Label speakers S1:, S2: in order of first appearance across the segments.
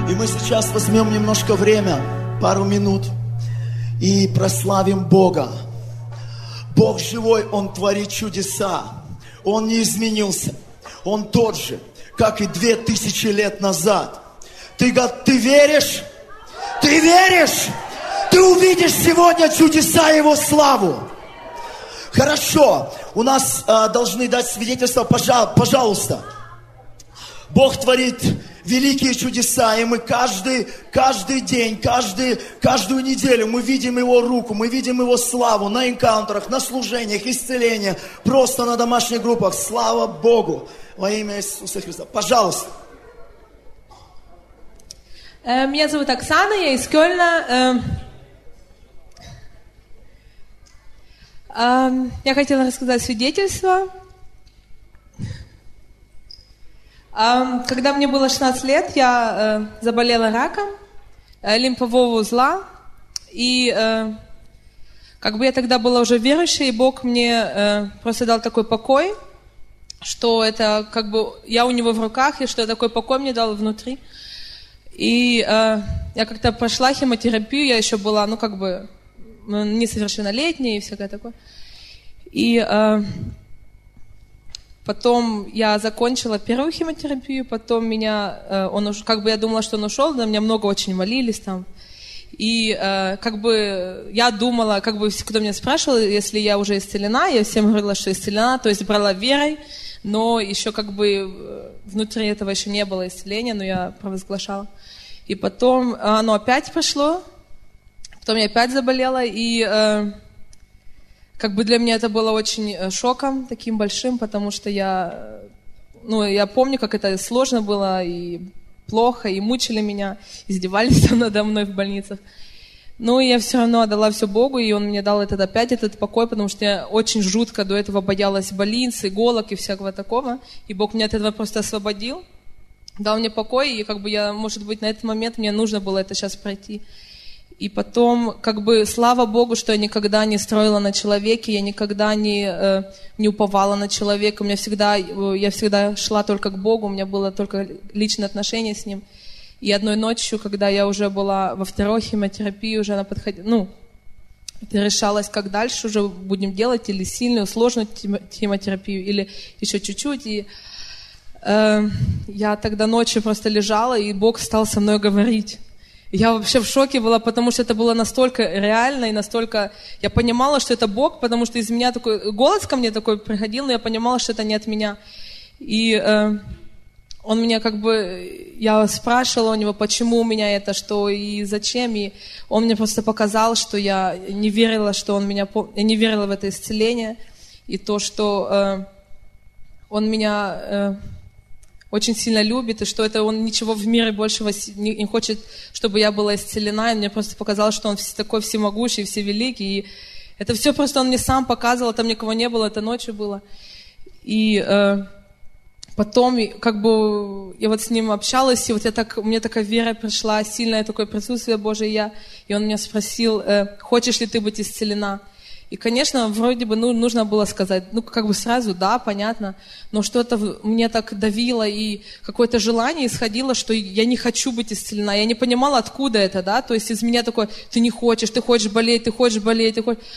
S1: И мы сейчас возьмем немножко время, пару минут, и прославим Бога. Бог живой, Он творит чудеса. Он не изменился. Он тот же, как и 2000 лет назад. Ты веришь? Ты веришь? Ты увидишь сегодня чудеса Его славу. Хорошо, у нас должны дать свидетельство, пожалуйста. Бог творит великие чудеса, и мы каждый день, каждую неделю мы видим Его руку, мы видим Его славу на энкаунтерах, на служениях, исцелениях, просто на домашних группах. Слава Богу во имя Иисуса Христа. Пожалуйста.
S2: Меня зовут Оксана, я из Кёльна. Я хотела рассказать свидетельство. Когда мне было 16 лет, я заболела раком лимфового узла. И я тогда была уже верующей, и Бог мне просто дал такой покой, что это я у Него в руках, и что такой покой мне дал внутри. И я как-то прошла химиотерапию, я еще была, несовершеннолетняя и всякое такое. И потом я закончила первую химиотерапию, потом я думала, что он ушел, на меня много очень молились там. И я думала, кто меня спрашивал, если я уже исцелена, я всем говорила, что исцелена, то есть брала верой, но еще внутри этого еще не было исцеления, но я провозглашала. И потом оно опять пошло, потом я опять заболела, и для меня это было очень шоком, таким большим, потому что я помню, как это сложно было, и плохо, и мучили меня, издевались надо мной в больницах. Но я все равно отдала все Богу, и Он мне дал опять этот покой, потому что я очень жутко до этого боялась больниц, иголок и всякого такого, и Бог меня от этого просто освободил, дал мне покой, и может быть, на этот момент мне нужно было это сейчас пройти. И потом, слава Богу, что я никогда не строила на человеке, я никогда не уповала на человека, я всегда шла только к Богу, у меня было только личное отношение с Ним. И одной ночью, когда я уже была во второй химиотерапии, уже она подходила, решалась, как дальше уже будем делать, или сильную, сложную химиотерапию, или еще чуть-чуть. И я тогда ночью просто лежала, и Бог стал со мной говорить. Я вообще в шоке была, потому что это было настолько реально, и настолько... Я понимала, что это Бог, потому что из меня такой... Голос ко мне такой приходил, но я понимала, что это не от меня. И он меня Я спрашивала у него, почему у меня это, что и зачем. И он мне просто показал, что я не верила, что он меня... Я не верила в это исцеление. И то, что он меня... очень сильно любит, и что это он ничего в мире больше не хочет, чтобы я была исцелена, и мне просто показалось, что он такой всемогущий, всевеликий, и это все просто он мне сам показывал, там никого не было, это ночью было. И потом, я с ним общалась, и у меня такая вера пришла, сильное такое присутствие Божие, и он меня спросил, хочешь ли ты быть исцелена? И, конечно, вроде бы нужно было сказать, сразу, да, понятно, но что-то мне так давило, и какое-то желание исходило, что я не хочу быть исцелена. Я не понимала, откуда это, да, то есть из меня такое, ты хочешь болеть, ты хочешь болеть, ты хочешь...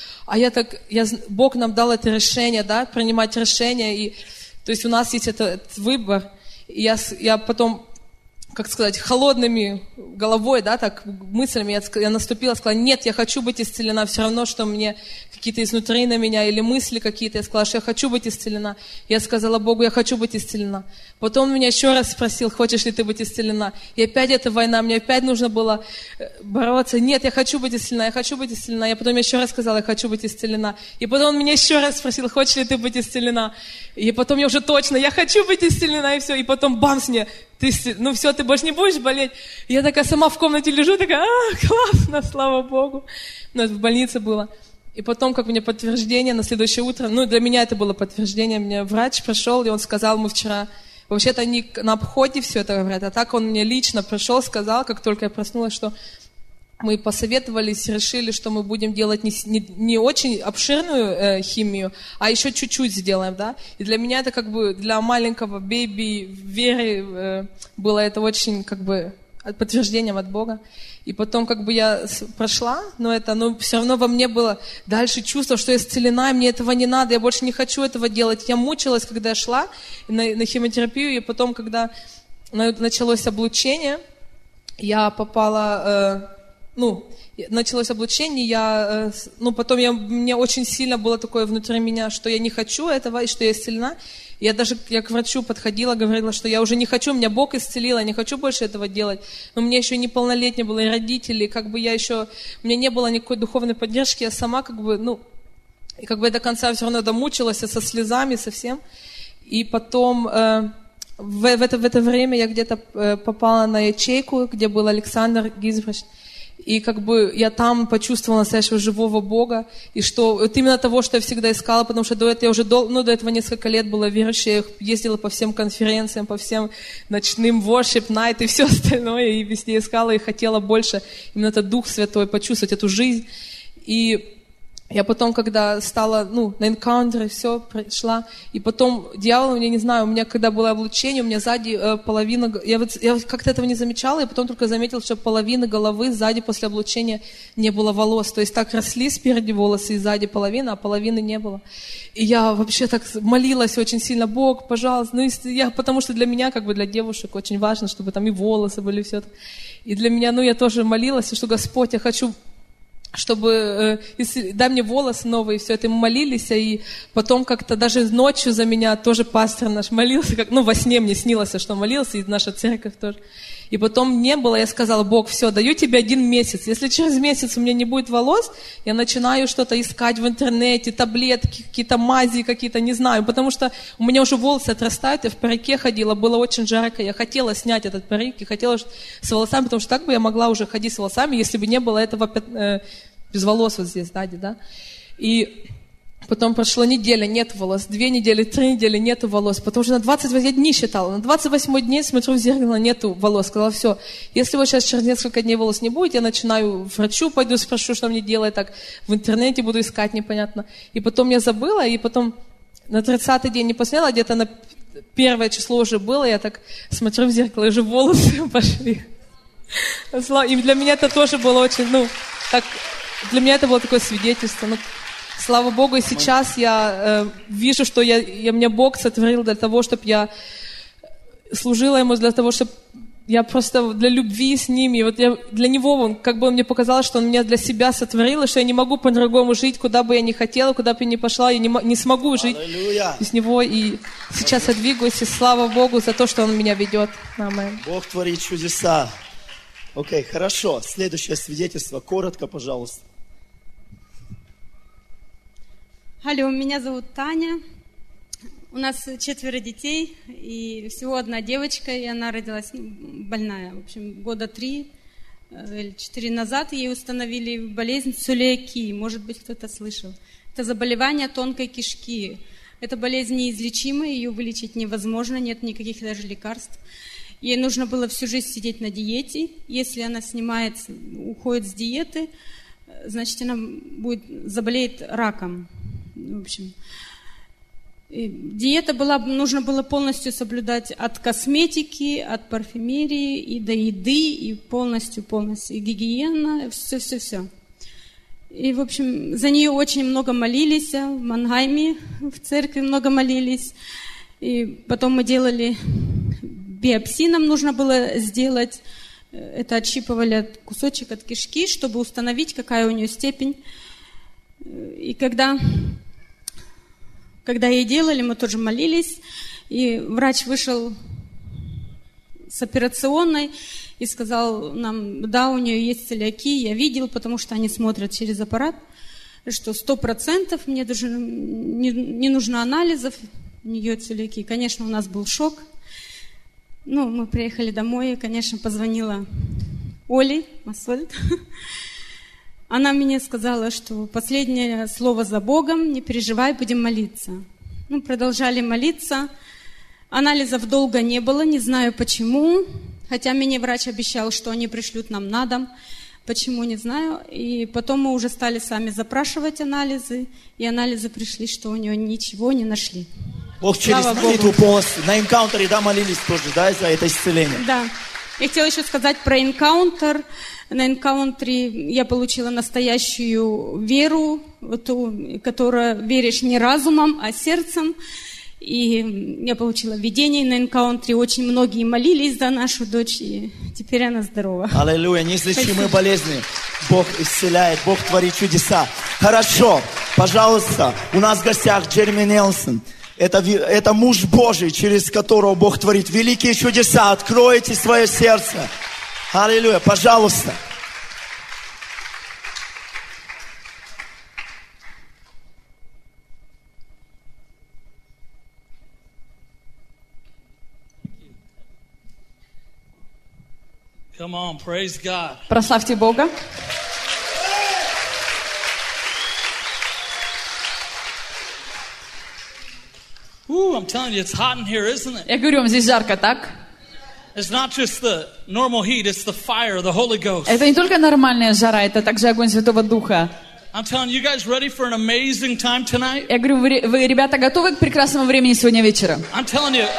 S2: Бог нам дал это решение, да, принимать решение, и, то есть у нас есть этот выбор, и я потом... холодными головой, да, так, мыслями я наступила, сказала, нет, я хочу быть исцелена, все равно, что мне какие-то изнутри на меня, или мысли какие-то, я сказала, что я хочу быть исцелена. Я сказала Богу, я хочу быть исцелена. Потом он меня еще раз спросил, хочешь ли ты быть исцелена? И опять эта война, мне опять нужно было бороться, нет, я хочу быть исцелена, я хочу быть исцелена. Я потом еще раз сказала, я хочу быть исцелена. И потом он меня еще раз спросил, хочешь ли ты быть исцелена? И потом я уже точно, я хочу быть исцелена, и все. И потом бамс мне, все, ты больше не будешь болеть. И я такая сама в комнате лежу, такая, классно, слава Богу. Это в больнице было. И потом, мне подтверждение на следующее утро, для меня это было подтверждение, мне врач пришел, и он сказал, мы вчера, вообще-то они на обходе все это говорят, а так он мне лично пришел, сказал, как только я проснулась, что мы посоветовались, решили, что мы будем делать не очень обширную химию, а еще чуть-чуть сделаем, да. И для меня это для маленького бэби Веры было это очень подтверждением от Бога. И потом как бы я прошла, но все равно во мне было дальше чувство, что я исцелена, и мне этого не надо, я больше не хочу этого делать. Я мучилась, когда я шла на химиотерапию, и потом, когда началось облучение, я попала, началось облучение, потом мне очень сильно было такое внутри меня, что я не хочу этого, и что я исцелена. Я к врачу подходила, говорила, что я уже не хочу, меня Бог исцелил, я не хочу больше этого делать. Но мне еще неполнолетняя была, и родители, у меня не было никакой духовной поддержки, я сама я до конца все равно домучилась, со слезами, со всем. И потом в это время я где-то попала на ячейку, где был Александр Гизбрич. И я там почувствовала настоящего живого Бога. И что вот именно того, что я всегда искала, потому что до этого я уже до этого несколько лет была верующей, я ездила по всем конференциям, по всем ночным worship night и все остальное, и везде искала, и хотела больше именно этот Дух Святой, почувствовать эту жизнь. И я потом, когда стала, на энкаунтеры, все, пришла, и потом дьявол, я не знаю, у меня, когда было облучение, у меня сзади половина, я как-то этого не замечала, и потом только заметила, что половина головы сзади после облучения не было волос, то есть так росли спереди волосы и сзади половина, а половины не было. И я вообще так молилась очень сильно: Бог, пожалуйста, потому что для меня, для девушек, очень важно, чтобы там и волосы были, все это. И для меня, я тоже молилась, что Господь, я хочу, чтобы дай мне волосы новые, все это, и мы молились, и потом как-то даже ночью за меня тоже пастор наш молился, во сне мне снилось, что молился, и наша церковь тоже. И потом не было, я сказала: Бог, все, даю тебе 1 месяц. Если через месяц у меня не будет волос, я начинаю что-то искать в интернете, таблетки, какие-то мази, какие-то, не знаю, потому что у меня уже волосы отрастают, я в парике ходила, было очень жарко, я хотела снять этот парик, и хотела с волосами, потому что так бы я могла уже ходить с волосами, если бы не было этого без волос вот здесь сзади, да. И потом прошла неделя, нет волос, 2 недели, 3 недели, нету волос. Потому что на 28 дней считала. На 28 день смотрю в зеркало, нету волос. Сказала: все, если вот сейчас через несколько дней волос не будет, я начинаю к врачу, пойду спрошу, что мне делать, так в интернете буду искать, непонятно. И потом я забыла, и потом на 30-й день не посмотрела, где-то на 1 число уже было, я так смотрю в зеркало, и уже волосы пошли. И для меня это тоже было очень, для меня это было такое свидетельство. Слава Богу, и сейчас я вижу, что меня Бог сотворил для того, чтобы я служила Ему, для того, чтобы я просто для любви с Ним. И вот для Него, мне показалось, что Он меня для себя сотворил, и что я не могу по-другому жить, куда бы я ни хотела, куда бы я ни пошла, я не смогу жить без Него. И сейчас я двигаюсь, и слава Богу за то, что Он меня ведет. Аминь.
S1: Бог творит чудеса. Окей, хорошо. Следующее свидетельство. Коротко, пожалуйста.
S3: Алло, меня зовут Таня. У нас 4 детей, и всего 1 девочка, и она родилась больная. В общем, 3 года или 4 назад ей установили болезнь целиакии. Может быть, кто-то слышал. Это заболевание тонкой кишки. Эта болезнь неизлечимая, ее вылечить невозможно, нет никаких даже лекарств. Ей нужно было всю жизнь сидеть на диете. Если она уходит с диеты, значит, она заболеет раком. В общем, диета нужно было полностью соблюдать от косметики, от парфюмерии и до еды, и полностью, и гигиена, все. И, в общем, за нее очень много молились, в Мангайме, в церкви много молились. И потом мы делали биопсию, нам нужно было сделать, это отщипывали кусочек от кишки, чтобы установить, какая у нее степень. И когда ей делали, мы тоже молились, и врач вышел с операционной и сказал нам: да, у нее есть целиакия, я видел, потому что они смотрят через аппарат, что 100% мне даже не нужно анализов, у нее целиакия. Конечно, у нас был шок. Мы приехали домой, и, конечно, позвонила Оле Масольд. Она мне сказала, что последнее слово за Богом, не переживай, будем молиться. Продолжали молиться. Анализов долго не было, не знаю почему. Хотя мне врач обещал, что они пришлют нам на дом. Почему, не знаю. И потом мы уже стали сами запрашивать анализы. И анализы пришли, что у нее ничего не нашли.
S1: Бог через молитву полностью. На энкаунтере, молились тоже, за это исцеление?
S3: Да. Я хотела еще сказать про энкаунтер. На энкаунтере я получила настоящую веру, ту, которая веришь не разумом, а сердцем. И я получила видение на энкаунтере. Очень многие молились за нашу дочь, и теперь она здорова.
S1: Аллилуйя, неизлечимые болезни. Бог исцеляет, Бог творит чудеса. Хорошо, пожалуйста, у нас в гостях Джереми Нельсон. Это муж Божий, через которого Бог творит великие чудеса. Откройте свое сердце. Аллилуйя, пожалуйста.
S4: Come on, praise God.
S5: Прославьте Бога.
S4: Ooh, I'm telling you, it's hot in here, isn't it?
S5: Я говорю вам, здесь жарко, так?
S4: It's not just the normal heat, it's the fire of the Holy Ghost.
S5: Это не только нормальная жара, это также огонь Святого Духа.
S4: I'm telling you, guys ready for an amazing time tonight?
S5: Я говорю, вы, ребята, готовы к прекрасному времени сегодня вечером?
S4: I'm telling you,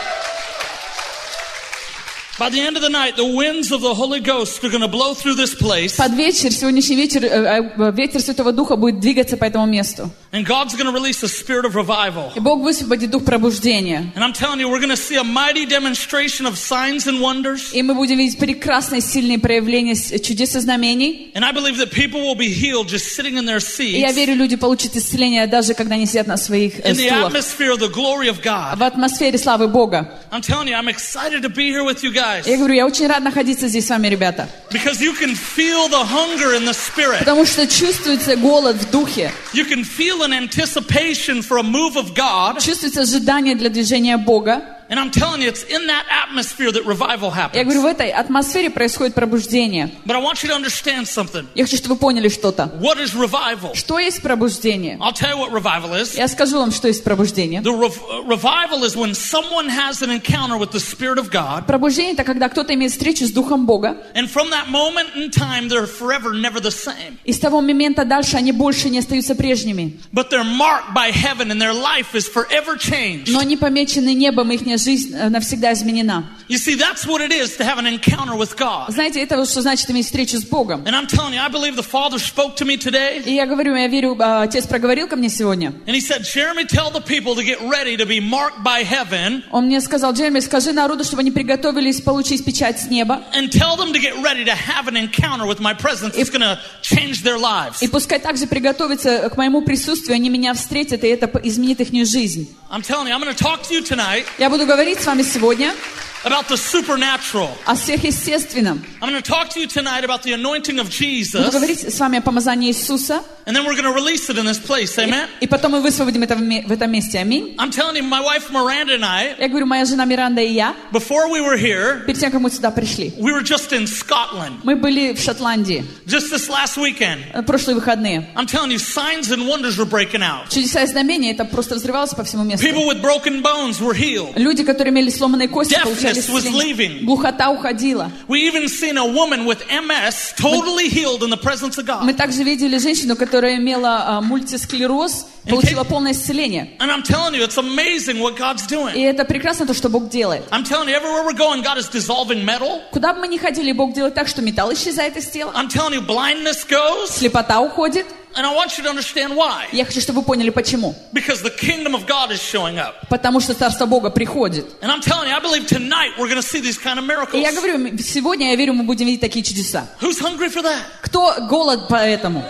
S4: by the end of the night, the winds of the Holy Ghost are going to blow through this place.
S5: Под вечер, сегодняшний вечер, ветер Святого Духа будет двигаться по этому месту.
S4: And God's going to release a spirit of revival.
S5: И Бог высвободит дух пробуждения.
S4: And I'm telling you, we're going to see a mighty demonstration of signs and wonders.
S5: И мы будем видеть прекрасные, сильные проявления чудес и знамений.
S4: And I believe that people will be healed just sitting in their seats.
S5: И я верю, люди получат исцеление, даже когда они сидят на своих
S4: In the
S5: стулах.
S4: atmosphere of the glory of God.
S5: В атмосфере славы Бога.
S4: I'm telling you, I'm excited to be here with you guys.
S5: Я говорю, я очень рад находиться здесь с вами, ребята.
S4: Because you can feel the hunger in the spirit.
S5: Потому что чувствуется голод в духе.
S4: You can feel an anticipation for a move of God.
S5: Чувствуется ожидание для движения Бога.
S4: And I'm telling you, it's in that atmosphere that revival happens.
S5: Я говорю, в этой атмосфере происходит пробуждение.
S4: But I want you to understand something.
S5: Я хочу, чтобы вы поняли что-то.
S4: What is revival?
S5: Что есть пробуждение?
S4: I'll tell you what revival is.
S5: Я скажу вам, что есть пробуждение.
S4: The revival is when someone has an encounter with the Spirit of God.
S5: Пробуждение — это когда кто-то имеет встречу с Духом Бога.
S4: And from that moment in time, they're forever never the same.
S5: И с того момента дальше они больше не остаются прежними.
S4: But they're marked by heaven and their life is forever changed.
S5: Но они помечены небом, их жизнь навсегда изменена.
S4: You see, that's what it is to have an encounter with God.
S5: Знаете, это вот что значит иметь встречу с Богом.
S4: And I'm telling you, I believe the Father spoke to me today.
S5: И я говорю, я верю, Отец проговорил ко мне сегодня.
S4: And he said, Jeremy, tell the people to get ready to be marked by heaven.
S5: Он мне сказал, Джереми, скажи народу, чтобы они приготовились получить печать с неба.
S4: And tell them to get ready to have an encounter with my presence. It's going to change their lives.
S5: И пускай также приготовятся к моему присутствию, они меня встретят, и это изменит их жизнь.
S4: I'm telling you, I'm going to talk to you tonight.
S5: Я буду говорить с вами сегодня
S4: about the supernatural.
S5: О сверхъестественном.
S4: I'm going to talk to you tonight about the anointing of Jesus.
S5: Буду говорить с вами о помазании Иисуса.
S4: And then we're going to release it in this place. Amen.
S5: И потом мы высвободим это в этом месте. Аминь.
S4: I'm telling you, my wife Miranda and I.
S5: Я говорю, моя жена Миранда и я.
S4: Before we were here.
S5: Перед тем, как мы сюда пришли.
S4: We were just in Scotland.
S5: Мы были в Шотландии.
S4: Just this last weekend.
S5: Прошлые выходные.
S4: I'm telling you, signs and wonders were breaking out.
S5: Чудеса и знамения, это просто взрывалось по всему месту.
S4: People with broken bones were healed.
S5: Люди, которые имели сломанные кости, получали
S4: Deafness was leaving.
S5: Глухота уходила.
S4: We even seen a woman with MS totally healed in the presence of God.
S5: Мы также видели женщину, которая имела мультисклероз, получила полное исцеление.
S4: And I'm telling you, it's amazing what God's doing.
S5: И это прекрасно то, что Бог делает.
S4: I'm telling you, everywhere we're going, God is dissolving metal.
S5: Куда бы мы ни ходили, Бог делает так, что металл исчезает из тела.
S4: I'm telling you, blindness goes.
S5: Слепота уходит.
S4: And I want you to understand why.
S5: Я хочу, чтобы вы поняли, почему.
S4: Because the kingdom of God is showing up.
S5: Потому что Царство Бога приходит.
S4: And I'm telling you, I believe tonight we're going to see these kind of miracles.
S5: И я говорю, сегодня, я верю, мы будем видеть такие чудеса.
S4: Who's hungry for that?
S5: Кто голод по этому?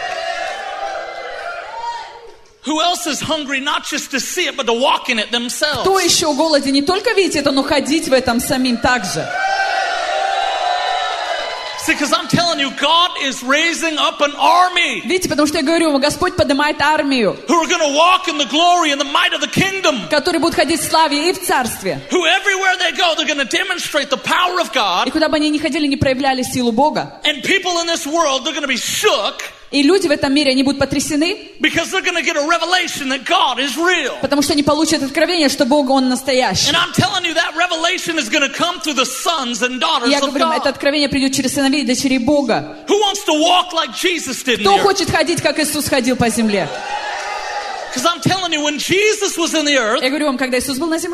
S4: Who else is hungry not just to see it, but to walk in it themselves?
S5: Кто еще голоден не только видеть это, но ходить в этом самим также?
S4: See, because I'm telling you, God is raising up an army.
S5: Видите, потому что я говорю, Господь поднимает армию,
S4: who are going to walk in the glory and the might of the kingdom.
S5: Которые будут ходить в славе и в царстве.
S4: Who everywhere they go, they're going to demonstrate the power of God.
S5: И куда бы они ни ходили, не проявляли силу Бога.
S4: And people in this world, they're going to be shook.
S5: И люди в этом мире, они будут потрясены,
S4: because they're going to get a revelation that God is real.
S5: Потому что они получат откровение, что Бог, Он настоящий.
S4: And I'm telling you, that revelation is going to come through the sons and daughters
S5: Я
S4: of
S5: говорю,
S4: God.
S5: это откровение придет через сыновей и дочерей Бога.
S4: Who wants to walk like Jesus did in
S5: Кто
S4: the earth?
S5: хочет ходить, как Иисус ходил по земле?
S4: Because I'm telling you, when Jesus was in the earth,
S5: Я говорю вам, когда Иисус был на земле,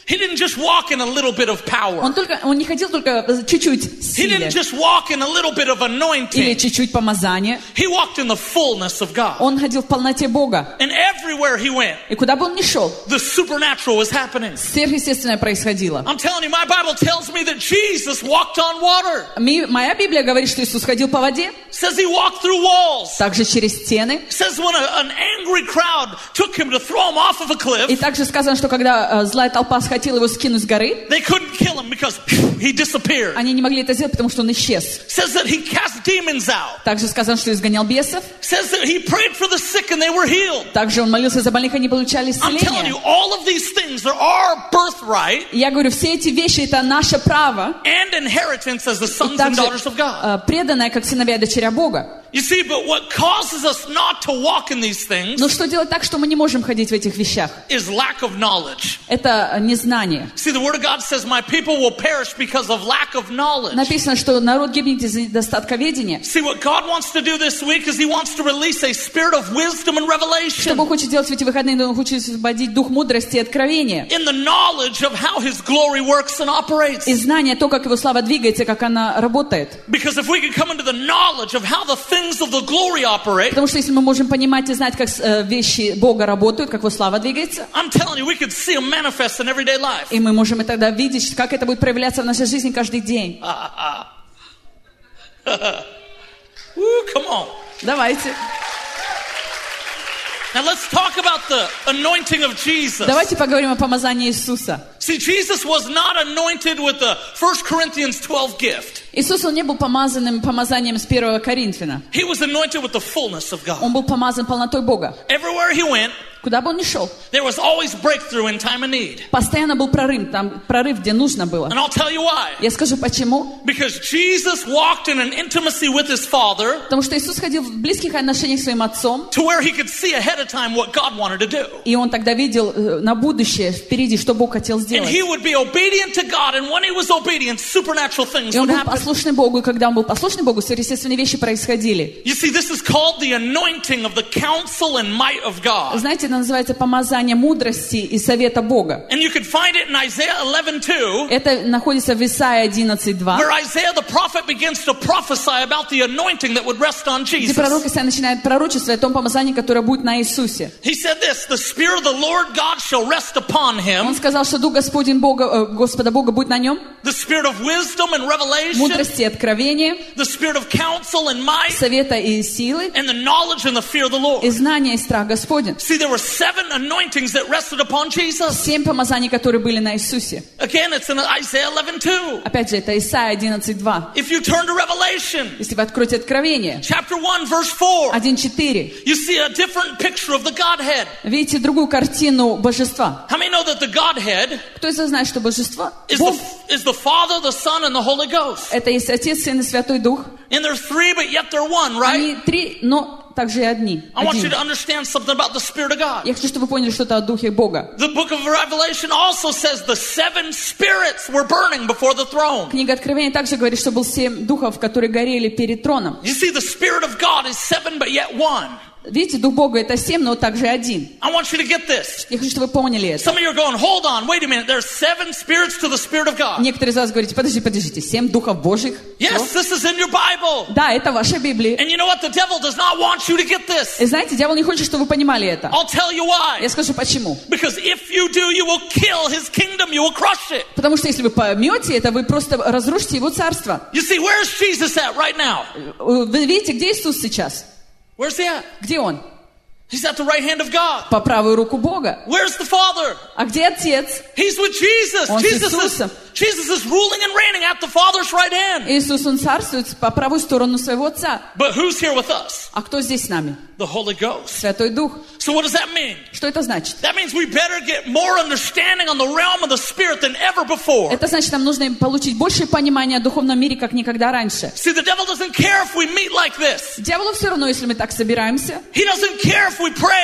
S4: He didn't just walk in a little bit of power.
S5: Он не ходил только чуть-чуть
S4: He
S5: силе
S4: didn't just walk in a little bit of
S5: или
S4: anointing.
S5: чуть-чуть помазания.
S4: He walked in the fullness of God.
S5: Он ходил в полноте Бога.
S4: And everywhere he went,
S5: И куда бы он ни шел,
S4: the supernatural was happening.
S5: сверхъестественное происходило.
S4: I'm telling you, my Bible tells me that Jesus walked on water.
S5: Моя Библия говорит, что Иисус ходил по воде,
S4: It says he walked through walls.
S5: также через стены.
S4: It says when an angry crowd took him to throw him off of a
S5: И
S4: cliff,
S5: также сказано, что когда злая толпа хотела его скинуть с горы,
S4: they couldn't kill him because he disappeared.
S5: они не могли это сделать, потому что он исчез.
S4: It says that he cast demons out.
S5: Также сказано, что изгонял бесов.
S4: It says that he prayed for the sick and they were healed.
S5: Также он молился за больных, они получали
S4: I'm telling you,
S5: исцеление.
S4: all of these things are our birthright
S5: И я говорю, все эти вещи — это наше право,
S4: and inheritance as the
S5: и
S4: sons and
S5: также
S4: daughters of God.
S5: преданное, как сыновья и дочеря Бога.
S4: You see, but what causes us not to walk in these things
S5: Но что делать так, что мы не можем ходить в этих вещах?
S4: is lack of knowledge.
S5: Это незнание.
S4: See, the Word of God says, my people will perish because of lack of knowledge.
S5: Написано, что народ гибнет из-за недостатка ведения.
S4: See, what God wants to do this week is He wants to release a spirit of wisdom and
S5: Что
S4: revelation
S5: Бог хочет делать в эти выходные? Он хочет освободить дух мудрости и откровения.
S4: in the knowledge of how His glory works and operates.
S5: И знание, то, как Его слава двигается, как она работает.
S4: Because if we could come into the knowledge of how the things of the glory operate,
S5: Потому что если мы можем понимать и знать, как вещи Бога работают, как Его слава двигается,
S4: I'm telling you, we could see them manifest in everyday life.
S5: и мы можем и тогда видеть, как это будет проявляться в нашей жизни каждый день.
S4: Woo, come on.
S5: Давайте.
S4: Now let's talk about the anointing of Jesus.
S5: Давайте поговорим о помазании Иисуса.
S4: See, Jesus was not anointed with the 1 Corinthians 12 gift.
S5: Иисус, Он не был помазанным помазанием с 1 Коринфяна.
S4: He was anointed with the fullness of God.
S5: Он был помазан полнотой Бога.
S4: Everywhere he went,
S5: Куда бы он ни шел,
S4: there was always breakthrough in time of need.
S5: постоянно был прорыв, там прорыв, где нужно было.
S4: And I'll tell you why.
S5: Я скажу, почему.
S4: Because Jesus walked in an intimacy with his Father
S5: Потому что Иисус ходил в близких отношениях с своим Отцом,
S4: to where he could see ahead of time what God wanted to do.
S5: и Он тогда видел на будущее, впереди, что Бог хотел
S4: And
S5: сделать.
S4: he would be obedient to God, and when he was obedient, supernatural things
S5: И Он
S4: would
S5: был
S4: happen.
S5: послушный Богу, и когда Он был послушный Богу, сверхъестественные вещи происходили.
S4: You see, this is called the anointing of the counsel and might of God.
S5: Знаете, это называется помазание мудрости и совета Бога.
S4: And you can find it in Isaiah 11:2,
S5: Это находится в Исаии 11:2,
S4: where Isaiah the prophet begins to prophesy about the anointing that would rest on
S5: где
S4: Jesus.
S5: пророк Исаия начинает пророчествовать о том помазании, которое будет на Иисусе.
S4: He said this, the Spirit of the Lord God shall rest upon
S5: Он
S4: him,
S5: сказал, что Дух Господень Бога, Господа Бога будет на нем,
S4: the Spirit of wisdom and revelation,
S5: мудрости и откровения,
S4: the Spirit of counsel and might,
S5: совета и силы,
S4: and the knowledge and the fear of the
S5: и
S4: Lord.
S5: знания и страх Господень.
S4: See, there were 7 anointings that rested upon Jesus.
S5: 7 помазаний, которые были на Иисусе.
S4: Again, it's in Isaiah 11:2.
S5: Опять же, это Исаия 11:2.
S4: If you turn to Revelation,
S5: Если вы откроете Откровение,
S4: chapter 1, verse 4,
S5: 1:4,
S4: you see a different picture of the Godhead.
S5: видите другую картину божества.
S4: How many know that the Godhead
S5: Кто из вас знает, что божество,
S4: is
S5: Бог,
S4: the Father, the Son, and the Holy Ghost?
S5: это есть Отец, Сын и Святой Дух.
S4: And they're 3, but yet they're 1, right?
S5: Они 3, но также и одни.
S4: I want you
S5: Один.
S4: to understand something about the Spirit of God.
S5: Я хочу, чтобы вы поняли что-то о Духе Бога.
S4: The book of Revelation also says the 7 spirits were burning before the throne.
S5: Книга Откровения также говорит, что был 7 духов, которые горели перед троном.
S4: You see, the Spirit of God is 7, but yet 1.
S5: Видите, Дух Бога это 7, но также один.
S4: I want you to get this.
S5: Я хочу, чтобы вы поняли это.
S4: Some of you are going, hold on, wait a minute. There's 7 spirits to the Spirit of God.
S5: Некоторые из вас говорите, подождите, 7 духов Божьих?
S4: Yes, this is in your Bible.
S5: Да, это ваша Библия.
S4: And you know what? The devil does not want you to get this.
S5: И знаете, дьявол не хочет, чтобы вы понимали это.
S4: I'll tell you why.
S5: Я скажу, почему.
S4: Because if you do, you will kill his kingdom. You will crush it.
S5: Потому что если вы поймете это, вы просто разрушите его царство.
S4: You see, where's Jesus at right now?
S5: Вы видите, где Иисус сейчас?
S4: Where's he at?
S5: Где Он?
S4: He's at the right hand of God.
S5: По правую руку Бога.
S4: Where's the Father?
S5: А где Отец?
S4: He's with Jesus.
S5: Он с Иисусом.
S4: Jesus is ruling and reigning at the Father's right hand.
S5: Иисус, Он царствует по правую сторону своего Отца.
S4: But who's here with us?
S5: А кто здесь с нами?
S4: The Holy Ghost.
S5: Святой Дух.
S4: So what does that mean?
S5: Что это значит?
S4: That means we better get more understanding on the realm of the Spirit than ever before.
S5: Это значит, нам нужно получить больше понимания о духовном мире, как никогда раньше.
S4: See, the devil doesn't care if we meet like this.
S5: Дьяволу все равно, если мы так собираемся.
S4: He doesn't care if we pray.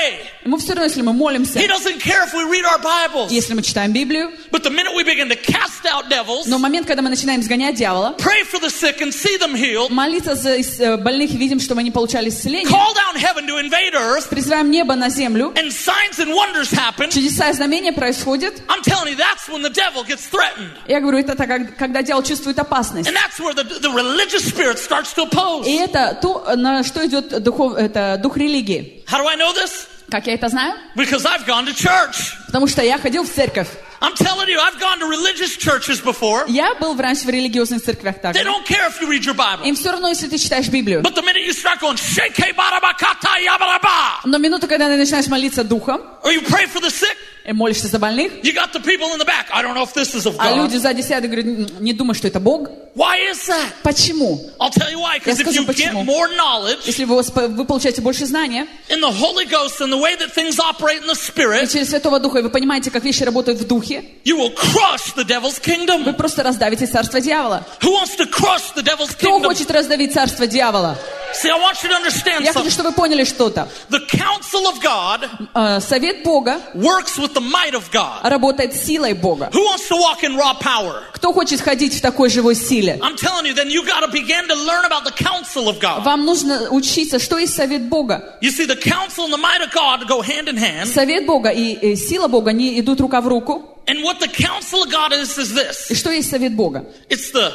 S5: Ему все равно, если мы молимся,
S4: He doesn't care if we read our Bibles.
S5: если мы читаем Библию.
S4: But the minute we begin to cast out devils,
S5: Но в момент, когда мы начинаем изгонять дьявола,
S4: pray for the sick and see them healed,
S5: молиться за больных и видим, чтобы они получали исцеление,
S4: call down heaven to invade earth,
S5: призываем небо на землю,
S4: and signs and wonders happen,
S5: чудеса и знамения происходят.
S4: I'm telling you, that's when the devil gets threatened.
S5: Я говорю, это когда дьявол чувствует опасность.
S4: And that's where the religious spirit starts to oppose.
S5: И это то, на что идет это дух религии.
S4: How do I know this?
S5: Как я это знаю?
S4: Because I've gone to church.
S5: Потому что я ходил в церковь.
S4: I'm telling you, I've gone to religious churches before.
S5: Я был раньше в религиозных церквях
S4: They
S5: также.
S4: don't care if you read your Bible.
S5: Им все равно, если ты читаешь Библию.
S4: But the minute you start going, sheke barabakata yabaraba,
S5: Но минуту, когда ты начинаешь молиться духом,
S4: or you pray for the sick,
S5: и молишься за больных,
S4: you got the people in the back. I don't know if this is of
S5: а люди
S4: God.
S5: сзади сидят и говорят, не думай, что это Бог.
S4: Why is that?
S5: Почему?
S4: I'll tell you why. Because
S5: Я
S4: if
S5: скажу,
S4: you get
S5: почему.
S4: more knowledge
S5: Если вы получаете больше знания,
S4: in the Holy Ghost and the way that things operate in the
S5: и
S4: Spirit,
S5: через Святого Духа, и вы понимаете, как вещи работают в Духе,
S4: you will crush the devil's
S5: вы
S4: kingdom.
S5: просто раздавите царство дьявола.
S4: Who wants to crush the devil's
S5: Кто
S4: kingdom?
S5: хочет раздавить царство дьявола?
S4: See, I want you to understand
S5: Я хочу,
S4: something.
S5: чтобы вы поняли что-то.
S4: The counsel of God
S5: Совет Бога
S4: works with the might of God.
S5: работает силой Бога.
S4: Who wants to walk in raw power?
S5: Кто хочет ходить в такой живой силе?
S4: I'm telling you, then you got to begin to learn about the counsel of God.
S5: Вам нужно учиться, что есть совет Бога.
S4: You see, the counsel and the might of God go hand in hand.
S5: Совет Бога и сила Бога, они идут рука в руку.
S4: And what the counsel of God is
S5: И
S4: this.
S5: что есть совет Бога?
S4: It's the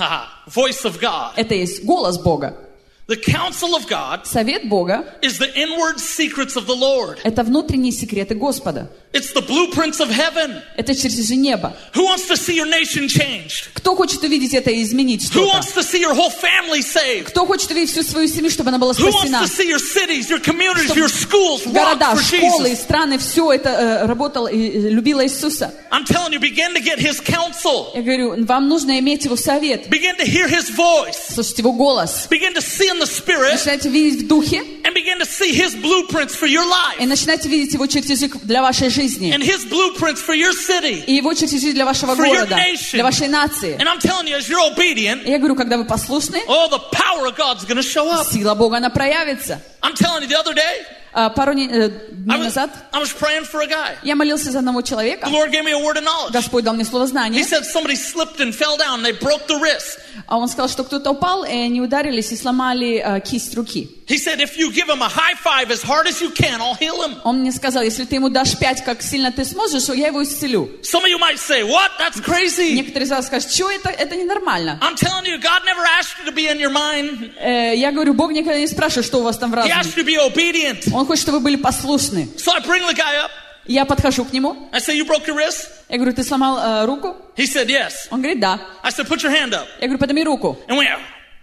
S4: voice of God.
S5: Это есть голос Бога.
S4: The counsel of God
S5: Совет Бога
S4: is the inward secrets of the Lord.
S5: — это внутренние секреты Господа.
S4: It's the blueprints of heaven.
S5: Это чертежи неба.
S4: Who wants to see your nation changed?
S5: Кто хочет увидеть это и изменить
S4: Who
S5: что-то?
S4: wants to see your whole family saved?
S5: Кто хочет увидеть всю свою семью, чтобы она была
S4: Who wants
S5: спасена?
S4: to see your cities, your communities,
S5: Чтобы
S4: your schools rock
S5: города,
S4: for
S5: школы,
S4: Jesus?
S5: страны, все это работало и любило Иисуса.
S4: I'm telling you, begin to get His counsel.
S5: Я говорю, вам нужно иметь Его совет,
S4: Begin to hear His voice.
S5: слушать Его голос.
S4: Begin to see in the Spirit
S5: Начинайте видеть в Духе
S4: and begin to see His blueprints for your
S5: и
S4: life
S5: начинайте видеть Его чертежи для вашей жизни.
S4: and His blueprints for your city.
S5: И Его чертежи для вашего
S4: For your
S5: города,
S4: nation.
S5: для вашей нации.
S4: And I'm telling you, as you're obedient,
S5: И я говорю, когда вы послушны,
S4: oh, the power of God's going to show up.
S5: сила Бога, она проявится.
S4: I'm telling you, the other day,
S5: Пару дней
S4: I
S5: назад
S4: was praying for a guy.
S5: я молился за одного человека.
S4: The Lord gave me a word of knowledge.
S5: Господь дал мне слово
S4: He
S5: знания.
S4: said somebody slipped and fell down. They broke the wrist.
S5: А он сказал, что кто-то упал, и они ударились и сломали кисть руки.
S4: He said, if you give him a high five as hard as you can, I'll heal him.
S5: Он мне сказал, если ты ему дашь 5, как сильно ты сможешь, я его исцелю.
S4: Some of you might say, what? That's crazy.
S5: Некоторые из вас скажут, что это? Это ненормально.
S4: I'm telling you, God never asked you to be in your mind.
S5: Я говорю, Бог никогда не спрашивает, что у вас там в
S4: He
S5: разуме.
S4: asked you to be obedient.
S5: Он хочет, чтобы вы были послушны.
S4: So I bring the guy up.
S5: Я подхожу к нему.
S4: I say, you broke your wrist?
S5: Я говорю, ты сломал руку?
S4: He said, yes.
S5: Он говорит, да.
S4: I said, put your hand up.
S5: Я говорю, подними руку.
S4: And we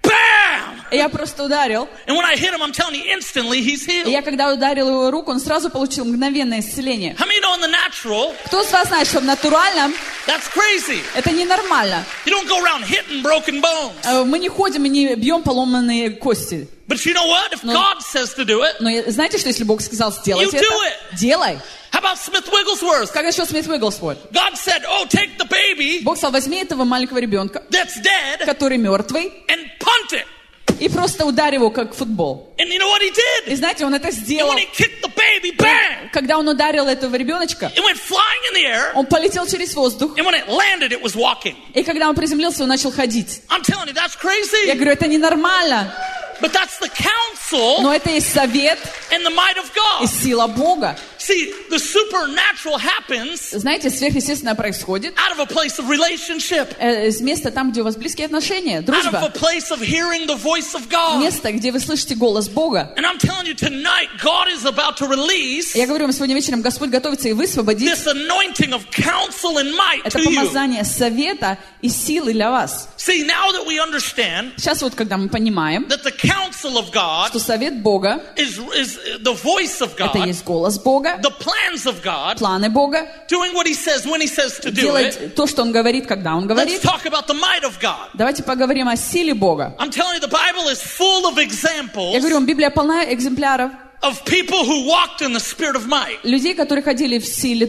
S4: bam!
S5: И я просто ударил.
S4: And when I hit him, I'm telling you, instantly he's
S5: И
S4: healed.
S5: я когда ударил его руку, он сразу получил мгновенное исцеление.
S4: How many know in the natural,
S5: Кто из вас знает, что в натуральном
S4: that's crazy.
S5: это ненормально?
S4: You don't go around hitting broken bones.
S5: Мы не ходим и не бьем поломанные кости.
S4: But you know what? If
S5: No.
S4: God says to do it,
S5: Но знаете, что если Бог сказал сделать
S4: You
S5: это?
S4: do it.
S5: Делай.
S4: how about Smith Wigglesworth?
S5: Как насчет Смит Уигглсворт?
S4: God said, oh, take the baby
S5: Бог сказал, возьми этого маленького ребенка,
S4: that's dead
S5: который мертвый,
S4: and punt it.
S5: и просто ударь его, как в футбол.
S4: And you know what he
S5: И
S4: did?
S5: знаете, он это
S4: And
S5: сделал.
S4: when he kicked the baby, bang!
S5: Когда он ударил этого ребеночка,
S4: It went flying in the air.
S5: он полетел через воздух.
S4: And when it landed, it was walking.
S5: И когда он приземлился, он начал ходить.
S4: I'm telling you, that's
S5: Я
S4: crazy.
S5: говорю, это ненормально.
S4: But that's the counsel
S5: Но это есть совет
S4: and the might of
S5: и
S4: God.
S5: сила Бога.
S4: See, the supernatural happens
S5: Знаете, сверхъестественное происходит
S4: out of a place of relationship,
S5: с места там, где у вас близкие отношения,
S4: out of a
S5: дружба.
S4: place of hearing the voice of God.
S5: Место, где вы слышите голос Бога.
S4: And I'm telling you, tonight, God is about to release
S5: Я говорю вам, сегодня вечером Господь готовится и высвободить
S4: this anointing of counsel and might
S5: это
S4: to you.
S5: помазание совета и силы для вас.
S4: See, now that we understand
S5: Сейчас вот, когда мы понимаем,
S4: that the counsel of God
S5: что совет Бога
S4: is the voice of
S5: это
S4: God,
S5: есть голос Бога,
S4: the plans of God,
S5: планы Бога,
S4: doing what He says when He says to do it.
S5: делать то, что Он говорит, когда Он
S4: Let's
S5: говорит.
S4: talk about the might of God.
S5: Давайте поговорим о силе Бога.
S4: I'm telling you, the Bible is full of
S5: Я
S4: examples
S5: говорю вам, Библия полна экземпляров
S4: of people who walked in the spirit of might.
S5: людей, которые ходили в силе,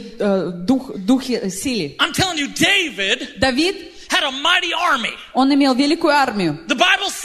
S5: духе силе.
S4: I'm telling you, David
S5: Давид,
S4: had a mighty army.
S5: он имел великую армию.
S4: The Bible says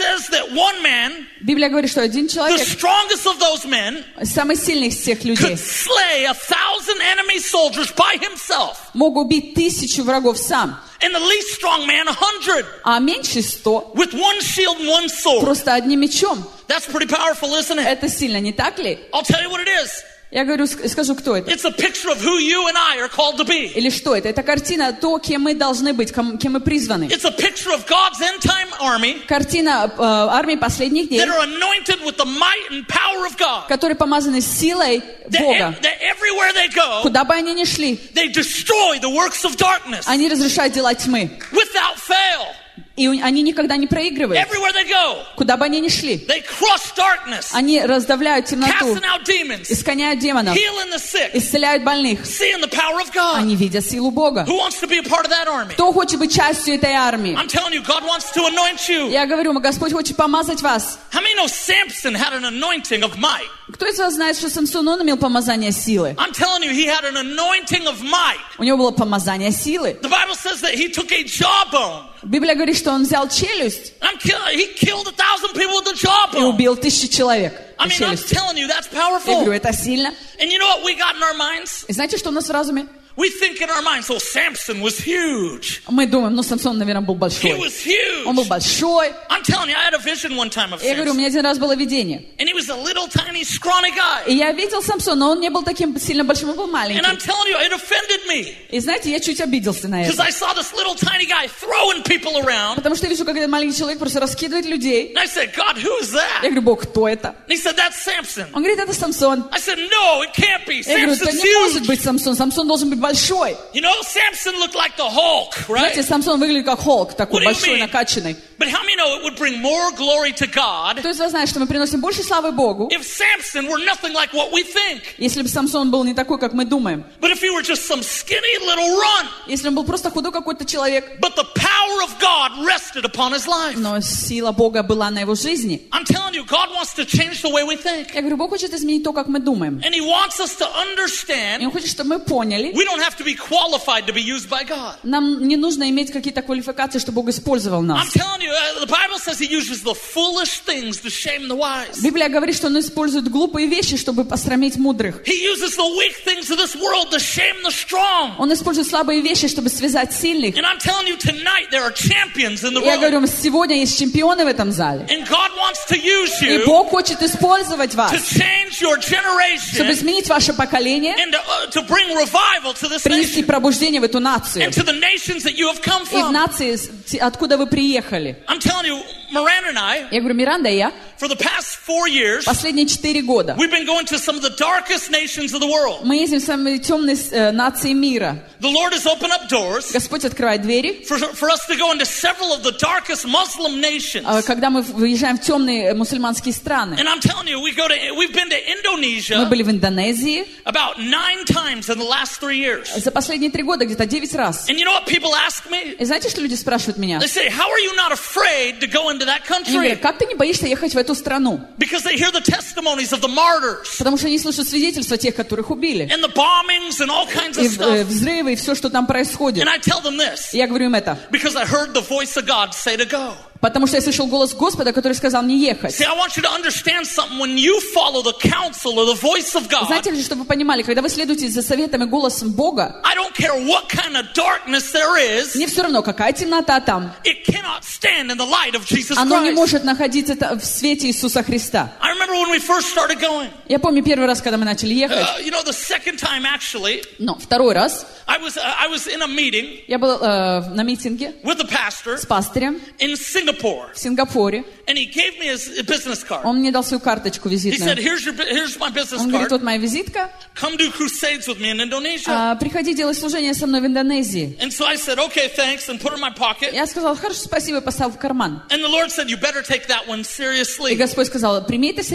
S4: says that one man,
S5: Библия говорит, что один
S4: the
S5: человек,
S4: strongest of those men,
S5: самый сильный из всех людей,
S4: could slay 1,000 enemy soldiers by himself.
S5: мог убить 1000 врагов сам,
S4: And the least strong man, 100.
S5: а меньший 100
S4: With one shield and one sword.
S5: просто одним мечом.
S4: That's pretty powerful, isn't it?
S5: Это сильно, не так ли?
S4: I'll tell you what it is.
S5: Я говорю, скажу, кто это.
S4: It's a picture of who you and I are called to be.
S5: Или что это? Это картина то, кем мы должны быть, кем мы призваны.
S4: It's a picture of God's end-time army
S5: Картина армии последних дней,
S4: that are anointed with the might and power of God.
S5: которые помазаны силой Бога.
S4: That everywhere they go,
S5: Куда бы они ни шли,
S4: they destroy the works of darkness
S5: они разрушают дела тьмы.
S4: without fail.
S5: И они никогда не проигрывают.
S4: Everywhere they go,
S5: Куда бы они ни шли,
S4: they crush darkness,
S5: они раздавляют темноту,
S4: casting out demons,
S5: изгоняют демонов,
S4: healing the sick,
S5: исцеляют больных.
S4: seeing the power of God.
S5: Они видят силу Бога.
S4: Who wants to be a part of that army?
S5: Кто хочет быть частью этой армии?
S4: I'm telling you, God wants to anoint you.
S5: Я говорю, Господь хочет помазать вас.
S4: How many know Samson had an anointing of might?
S5: Кто из вас знает, что Самсон, он имел помазание силы?
S4: I'm telling you, he had an anointing of might.
S5: У него было помазание силы.
S4: The Bible says that he took a jawbone.
S5: Библия говорит, что он взял челюсть
S4: He killed 1,000 people with the
S5: и
S4: jawbone.
S5: убил 1000 человек.
S4: I mean, I'm
S5: Челюстью.
S4: telling you, that's
S5: Я говорю,
S4: powerful.
S5: это сильно.
S4: And you know what we got in our minds?
S5: И знаете, что у нас в разуме?
S4: We think in our minds, oh, Samson was huge.
S5: Мы думаем, ну, Самсон, наверное, был
S4: He
S5: большой.
S4: was
S5: Он был
S4: huge.
S5: большой.
S4: I'm telling you, I had a vision one time of
S5: Я говорю, у
S4: Samson.
S5: меня один раз было видение.
S4: And he was a little tiny, scrawny guy.
S5: И я видел Самсона, но он не был таким сильно большим, он был
S4: And I'm
S5: маленький.
S4: telling you, it offended me.
S5: И знаете, я чуть обиделся на
S4: Because
S5: это.
S4: I saw this little tiny guy throwing people around.
S5: Потому что я вижу, как этот маленький человек просто раскидывает людей.
S4: And I said, God, who's
S5: Я
S4: that?
S5: говорю, Бог, кто это?
S4: And he said, that's Samson.
S5: Он говорит, это Самсон.
S4: I said, no, it can't be.
S5: Я говорю, это
S4: Samson's
S5: не может
S4: huge.
S5: быть Самсон. Самсон должен быть большой.
S4: You know, Samson looked like the Hulk,
S5: Знаете,
S4: right?
S5: Самсон выглядит как Холк, такой
S4: What do you
S5: большой,
S4: mean?
S5: накачанный.
S4: But how many know it would bring more glory to God
S5: То есть вы знаете, что мы приносим больше славы Богу,
S4: if Samson were nothing like what we think?
S5: если бы Самсон был не такой, как мы думаем.
S4: But if he were just some skinny little runt,
S5: Если он был просто худой какой-то человек,
S4: but the power of God rested upon his life.
S5: но сила Бога была на его жизни.
S4: I'm telling you, God wants to change the way we think.
S5: Я говорю, Бог хочет изменить то, как мы думаем.
S4: And he wants us to
S5: И
S4: understand
S5: Он хочет, чтобы мы поняли,
S4: we don't have to be qualified to be used by God.
S5: нам не нужно иметь какие-то квалификации, чтобы Бог использовал
S4: I'm
S5: нас.
S4: telling you, the Bible says he uses the foolish things to shame the wise.
S5: Библия говорит, что Он использует глупые вещи, чтобы посрамить мудрых.
S4: He uses the weak things of this world to shame the strong.
S5: Он использует слабые вещи, чтобы связать сильных.
S4: And I'm telling you, tonight there are champions in the
S5: Я
S4: room.
S5: говорю, сегодня есть чемпионы в этом зале.
S4: And God wants to use
S5: И
S4: you
S5: Бог хочет использовать
S4: to
S5: вас,
S4: change your
S5: чтобы
S4: generation
S5: изменить ваше поколение,
S4: and to bring revival to this
S5: принести
S4: nation
S5: пробуждение в эту нацию.
S4: and to the nations that you have come
S5: И в
S4: from.
S5: нации, откуда вы приехали.
S4: I'm telling you, Miranda and I,
S5: Я говорю, Миранда и я
S4: for the past 4 years,
S5: последние 4 года
S4: we've been going to some of the darkest nations of the world.
S5: мы ездим в самые темные нации мира.
S4: The Lord has opened up doors
S5: Господь открывает двери.
S4: for us to go into several of the darkest Muslim nations.
S5: Когда мы выезжаем в темные мусульманские страны.
S4: And I'm telling you, we've been to
S5: Мы
S4: Indonesia
S5: были в Индонезии
S4: about 9 times in the last 3 years.
S5: за последние 3 года, где-то 9 раз.
S4: And you know what people ask me?
S5: И знаете, что люди спрашивают меня?
S4: They say, how are you not afraid to go into that
S5: Они
S4: country?
S5: говорят, как ты не боишься ехать в эту страну?
S4: Because they hear the testimonies of the martyrs
S5: Потому что они слышат свидетельства тех, которых убили.
S4: and the bombings and all kinds of
S5: И
S4: stuff.
S5: взрывы, и все, что там происходит.
S4: And I tell them this,
S5: И я говорю им это.
S4: because I heard the voice of God say to go.
S5: Потому что я слышал голос Господа, который сказал мне ехать.
S4: See, I want you to understand something. When you follow the counsel or the voice of God,
S5: Знаете ли, чтобы вы понимали, когда вы следуете за советом и голосом Бога,
S4: I don't care what kind of darkness there is,
S5: мне все равно, какая темнота там.
S4: it cannot stand in the light of Jesus
S5: Оно не
S4: Christ.
S5: может находиться в свете Иисуса Христа.
S4: I remember when we first started going.
S5: Я помню первый раз, когда мы начали ехать.
S4: You know, the second time actually,
S5: Но второй раз
S4: I was in a meeting
S5: я был на митинге
S4: with a pastor
S5: с пастырем
S4: in Singapore,
S5: в Сингапуре.
S4: and he gave me his business card.
S5: Он мне дал свою карточку
S4: He said,
S5: визитную.
S4: here's my business
S5: Он говорит,
S4: card.
S5: вот моя визитка.
S4: Come do crusades with me in Indonesia.
S5: Приходи делать служение со мной в Индонезии.
S4: And so I said, okay, thanks, and put it in my pocket.
S5: Я сказала, хорошо, спасибо, и поставил в карман.
S4: And the Lord said, you better take that one
S5: И
S4: seriously.
S5: Господь сказал, прими это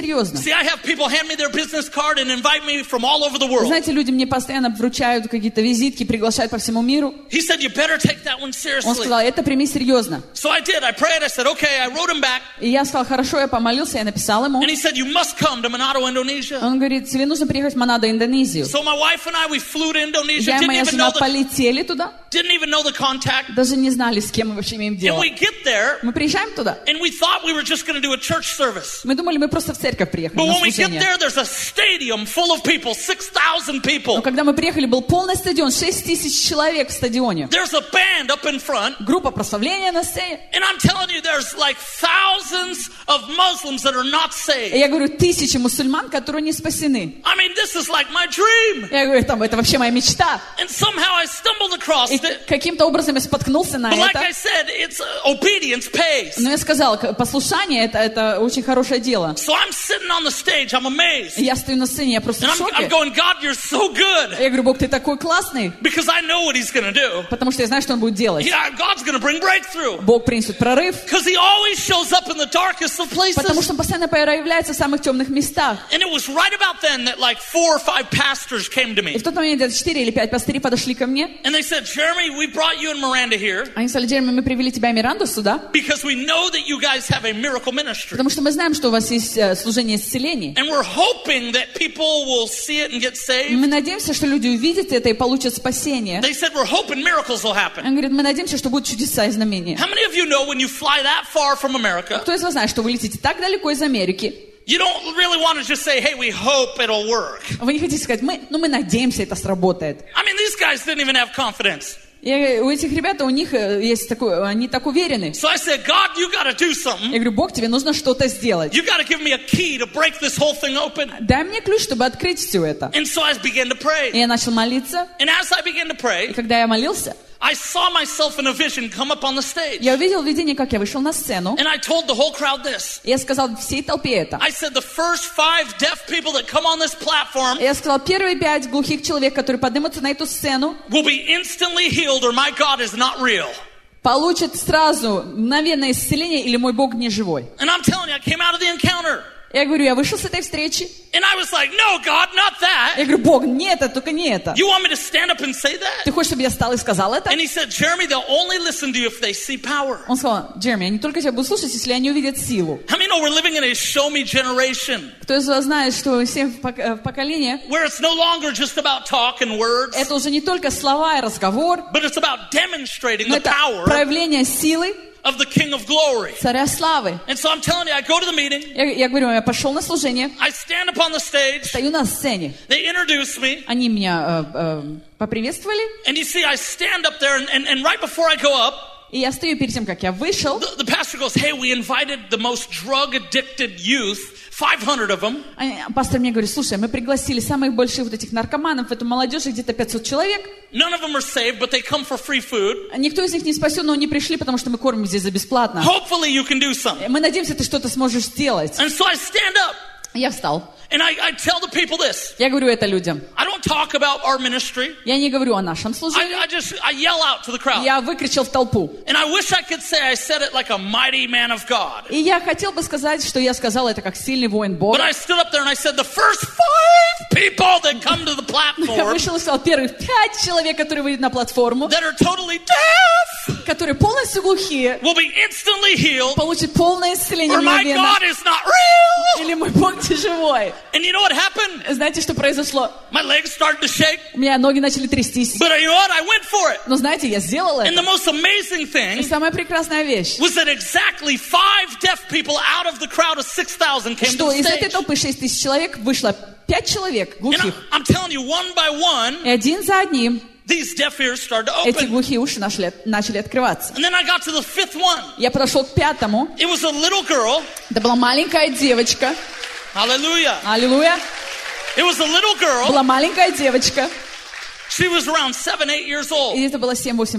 S5: серьезно.
S4: See, I have people hand me their business card and invite me from all over the world.
S5: Знаете, люди мне постоянно вручают какие-то визитки, приглашают по всему миру.
S4: He said, you better take that one
S5: Он
S4: seriously.
S5: сказал, это прими серьезно.
S4: So I did. I prayed. I said, okay. I wrote him back.
S5: И я сказал, хорошо, я помолился, я написал ему.
S4: And he said, you must come to Manado, Indonesia.
S5: Он говорит, тебе нужно приехать в Манадо, Индонезию.
S4: So my wife and I, we flew to Indonesia.
S5: Я и
S4: Didn't
S5: моя
S4: even
S5: жена
S4: know
S5: полетели туда,
S4: the contact.
S5: даже не знали, с кем мы вообще имеем
S4: And
S5: дело.
S4: we get there,
S5: Мы приезжаем туда,
S4: and we thought we were just going to do a church service.
S5: мы думали, мы просто в церковь приехали
S4: But
S5: на
S4: when we get
S5: служение.
S4: there, there's a stadium full of people, 6,000
S5: Но
S4: people.
S5: когда мы приехали, был полный стадион, 6 тысяч человек в стадионе.
S4: There's a band up in front.
S5: Группа прославления на сцене.
S4: And I'm telling you, there's like thousands of Muslims that are not
S5: И
S4: saved.
S5: я говорю, тысячи мусульман, которые не спасены.
S4: I mean, this is like my dream.
S5: Я говорю, это вообще моя мечта.
S4: And somehow I stumbled across
S5: И
S4: it.
S5: каким-то образом я споткнулся на
S4: But like
S5: это.
S4: I said, it's obedience pays.
S5: Но я сказала, послушание это очень хорошее дело.
S4: So I'm sitting on the stage, I'm amazed.
S5: И я стою на сцене, я просто
S4: And
S5: в
S4: I'm
S5: шоке.
S4: going, God, you're so good.
S5: Я говорю, Бог, ты такой классный,
S4: Because I know what he's going to do.
S5: потому что я знаю, что Он будет делать.
S4: Yeah, God's going to bring breakthrough.
S5: Бог принесет прорыв,
S4: Because he always shows up in the darkest of
S5: потому
S4: places.
S5: что Он постоянно появляется в самых темных местах.
S4: And it was right about then that like 4 or 5 pastors came to
S5: И
S4: me.
S5: в тот момент где-то 4 или 5 пастырей подошли ко мне.
S4: And they said, Jeremy, we brought you and Miranda here
S5: Они сказали, Джереми, мы привели тебя и Миранду сюда,
S4: because we know that you guys have a miracle ministry.
S5: потому что мы знаем, что у вас есть служение исцелений.
S4: And we're hoping that people will see it and get
S5: И
S4: saved.
S5: мы надеемся, что люди увидят это и получат спасение.
S4: They said, we're hoping miracles will happen.
S5: Он говорит, мы надеемся, что будут чудеса и знамения.
S4: How many of you know when you fly that far from America,
S5: Кто из вас знает, что вы летите так далеко из Америки?
S4: you don't really want to just say, hey, we hope it'll work.
S5: Вы не хотите сказать, мы надеемся, это сработает.
S4: I mean, these guys didn't even have confidence.
S5: И у этих ребят, у них есть такой, они так уверены.
S4: So I said, God, you got to do something.
S5: Я говорю, Бог, тебе нужно что-то сделать.
S4: You got to give me a key to break this whole thing open.
S5: Дай мне ключ, чтобы открыть все это.
S4: And so I began to
S5: И
S4: pray.
S5: я начал молиться.
S4: And as I began to
S5: И
S4: pray,
S5: когда я молился,
S4: I saw myself in a vision come up on the stage.
S5: я увидел видение, как я вышел на сцену.
S4: And I told the whole crowd this.
S5: И я сказал всей толпе это.
S4: I said, the first 5 deaf people that come on this platform
S5: И я сказал, первые 5 глухих человек, которые поднимутся на эту сцену,
S4: will be instantly healed or my God is not real.
S5: получат сразу мгновенное исцеление или мой Бог не живой.
S4: And I'm telling you, I came out of the encounter.
S5: Я говорю, я вышел с этой встречи.
S4: And I was like, no, God, not
S5: Я
S4: that.
S5: говорю, Бог, не это, только не это.
S4: You want me to stand up and say
S5: Ты
S4: that?
S5: хочешь, чтобы я встал и сказал это?
S4: And he said, Jeremy, they'll only listen to you if they see power.
S5: Он сказал, Джереми, они только тебя будут слушать, если они увидят силу.
S4: How many know we're living in a show me generation
S5: Кто из вас знает, что все поколения,
S4: where it's no longer just about talk and words,
S5: это уже не только слова и разговор,
S4: but it's about demonstrating
S5: но
S4: the
S5: это
S4: power
S5: проявление силы
S4: of the King of Glory.
S5: царя славы.
S4: And so I'm telling you, I go to the meeting,
S5: Я говорю, я пошел на служение,
S4: I stand up on the stage,
S5: стою на сцене.
S4: they introduce me,
S5: Они меня поприветствовали,
S4: and you see I stand up there, and right before I go up,
S5: и я стою перед тем, как я вышел.
S4: the pastor goes, hey, we invited the most drug-addicted youth, 500 of them,
S5: Пастор мне говорит, слушай, мы пригласили самых больших вот этих наркоманов, эту молодежь, где-то 500 человек.
S4: none of them are saved, but they come for free food.
S5: Никто из них не спасен, но они пришли, потому что мы кормим здесь за бесплатно.
S4: Hopefully you can do something.
S5: Мы надеемся, ты что-то сможешь сделать.
S4: And so I stand up,
S5: Я встал.
S4: and I tell the people this.
S5: Я говорю это людям.
S4: I don't talk about our ministry.
S5: Я не говорю о нашем служении.
S4: I yell out to the crowd.
S5: Я выкричал в толпу.
S4: And I wish I could say I said it like a mighty man of God.
S5: И я хотел бы сказать, что я сказал это как сильный воин
S4: But
S5: Бога.
S4: I stood up there and I said, the first 5 people that come to the
S5: Я
S4: platform
S5: вышел и сказал, первых 5 человек, которые выйдут на платформу,
S4: that are totally deaf
S5: которые полностью глухие,
S4: will be instantly healed,
S5: получат полное исцеление
S4: or my
S5: мгновенно.
S4: God is not real.
S5: Или мой Бог не живой.
S4: And you know what happened?
S5: Знаете, что произошло?
S4: My legs started to shake,
S5: У меня ноги начали трястись.
S4: but you know what? I went for it.
S5: Но знаете, я сделал
S4: And the
S5: это.
S4: most amazing
S5: И
S4: thing
S5: самая прекрасная вещь,
S4: was that exactly 5 deaf people out of the crowd of 6,000 came to
S5: что
S4: the
S5: из этой
S4: stage.
S5: толпы 6 тысяч человек вышло 5 человек
S4: And
S5: глухих.
S4: I'm telling you, one by one,
S5: И один за одним
S4: these deaf ears started to
S5: эти
S4: open.
S5: глухие уши начали открываться.
S4: And then I got to the 5th one.
S5: Я подошел к 5-му.
S4: It was a little girl.
S5: Это была маленькая девочка.
S4: Hallelujah.
S5: Аллилуйя.
S4: It was a little girl.
S5: Была маленькая девочка.
S4: She was around 7, 8 years old.
S5: И это было 7-8 лет.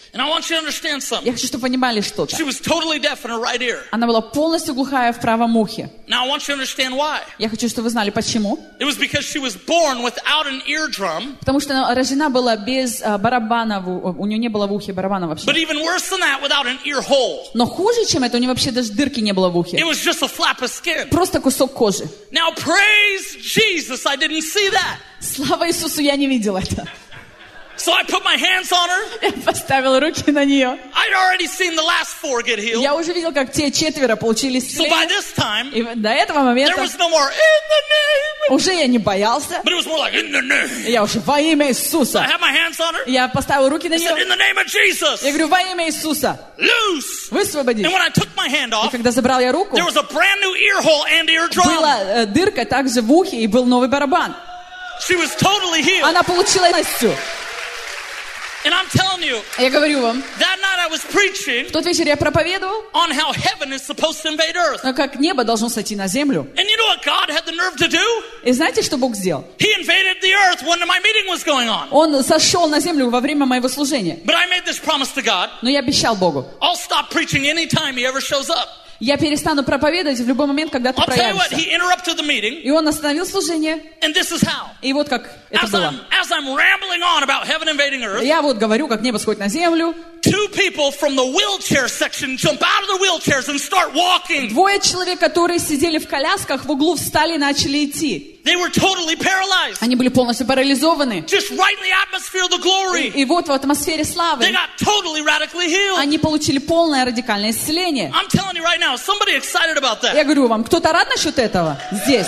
S4: And I want you to understand something.
S5: Я хочу, чтобы вы понимали что-то.
S4: She was totally deaf in her right ear.
S5: Она была полностью глухая в правом ухе.
S4: Now I want you to understand why.
S5: Я хочу, чтобы вы знали, почему.
S4: It was because she was born without an eardrum.
S5: Потому что она рождена была без барабана, у нее не было в ухе барабана вообще.
S4: But even worse than that, without an ear hole.
S5: Но хуже, чем это, у нее вообще даже дырки не было в ухе.
S4: It was just a flap of skin.
S5: Просто кусок кожи.
S4: Now praise Jesus, I didn't see that.
S5: Слава Иисусу, я не видела это.
S4: So I put my hands on her.
S5: Я поставила руки на нее.
S4: I'd already seen the last 4 get healed.
S5: Я уже видел, как те 4 получили
S4: So by
S5: исцеление.
S4: this time,
S5: И до этого
S4: there
S5: момента
S4: was no more in the name.
S5: уже я не боялся.
S4: But it was more like in the name.
S5: Я уже во имя
S4: I
S5: Иисуса.
S4: had my hands on her.
S5: Я поставил руки на
S4: I said,
S5: нее.
S4: in the name of Jesus,
S5: Я говорю, во имя Иисуса,
S4: loose.
S5: высвободись.
S4: And when I took my hand
S5: И
S4: off,
S5: когда забрал я руку,
S4: there was a brand new ear hole and eardrum.
S5: была дырка также в ухе и был новый барабан.
S4: She was totally healed.
S5: Она получила полностью.
S4: And I'm telling you,
S5: Я говорю вам,
S4: that night I was preaching
S5: в тот вечер я проповедовал,
S4: on how heaven is supposed to invade earth.
S5: как небо должно сойти на землю.
S4: And you know what God had the nerve to do?
S5: И знаете, что Бог сделал?
S4: He invaded the earth when my meeting was going on.
S5: Он сошел на землю во время моего служения.
S4: But I made this promise to God.
S5: Но я обещал Богу.
S4: I'll stop preaching anytime he ever shows up.
S5: Я перестану проповедовать в любой момент, когда ты
S4: I'll tell you what,
S5: проявишься.
S4: he interrupted the meeting,
S5: И он остановил служение.
S4: and this is how.
S5: И вот как это было.
S4: As I'm rambling on about heaven invading earth,
S5: Я вот говорю, как небо сходит на землю.
S4: 2 people from the wheelchair section jump out of their wheelchairs and start walking.
S5: 2 человек, которые сидели в колясках, в углу встали и начали идти.
S4: They were totally paralyzed.
S5: Они были полностью парализованы.
S4: Just right in the atmosphere of the glory.
S5: И вот в атмосфере славы
S4: They got totally radically healed.
S5: они получили полное радикальное исцеление.
S4: I'm telling you right now, is somebody excited about that?
S5: Я говорю вам, кто-то рад насчет этого здесь?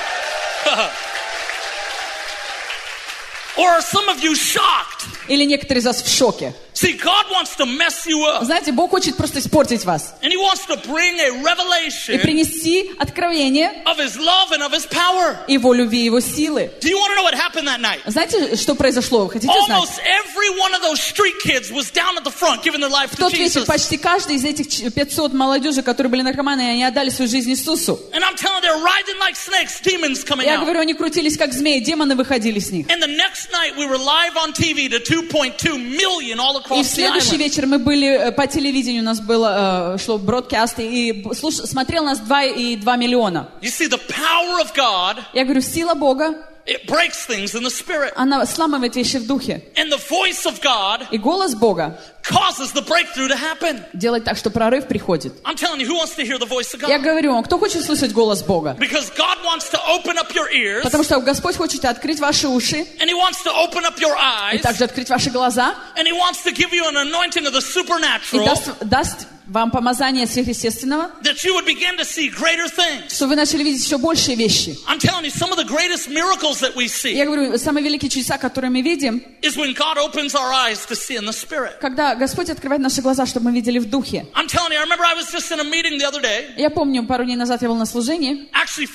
S4: Or are some of you shocked?
S5: Или некоторые из вас в шоке?
S4: See, God wants to mess you up.
S5: Знаете, Бог хочет просто испортить вас.
S4: And He wants to bring a
S5: И
S4: revelation
S5: принести откровение
S4: of His love and of His power.
S5: Его любви, Его силы.
S4: Do you want to know what happened that night?
S5: Знаете, что произошло? Вы хотите знать?
S4: Almost every one of those street kids was down at the front giving their life
S5: В
S4: to
S5: тот вечер
S4: Jesus.
S5: почти каждый из этих 500 молодежи, которые были наркоманы, они отдали свою жизнь Иисусу.
S4: And I'm telling you, they're writhing like snakes, demons coming
S5: Я
S4: out.
S5: говорю, они крутились как змеи, демоны выходили с них.
S4: And the next night we were live on TV to 2.2 million all
S5: И в
S4: across the
S5: следующий
S4: island.
S5: вечер мы были по телевидению, у нас было, шло бродкаст, и смотрел нас 2,2 миллиона.
S4: You see, the power of God,
S5: Я говорю, сила Бога,
S4: it breaks things in the spirit.
S5: она сламывает вещи в духе.
S4: And the voice of God
S5: И голос Бога
S4: causes the breakthrough to happen.
S5: делает так, что прорыв приходит.
S4: I'm telling you, who wants to hear the voice of
S5: Я
S4: God?
S5: говорю вам, кто хочет слышать голос Бога?
S4: Because God wants to open up your ears,
S5: Потому что Господь хочет открыть ваши уши,
S4: and He wants to open up your
S5: и
S4: eyes,
S5: также открыть ваши глаза,
S4: and He wants to give you an anointing of the
S5: и
S4: supernatural,
S5: даст вам помазание сверхъестественного,
S4: that you would begin to see greater things.
S5: что вы начали видеть еще большие вещи.
S4: I'm telling you, some of the greatest miracles that we see
S5: Я говорю, самые великие чудеса, которые мы видим,
S4: is when God opens our eyes to see in the spirit.
S5: когда Господь открывает наши глаза, чтобы мы видели в духе.
S4: I'm telling you, I remember I was just in a meeting the other day,
S5: Я помню, пару дней назад я был на служении,
S4: actually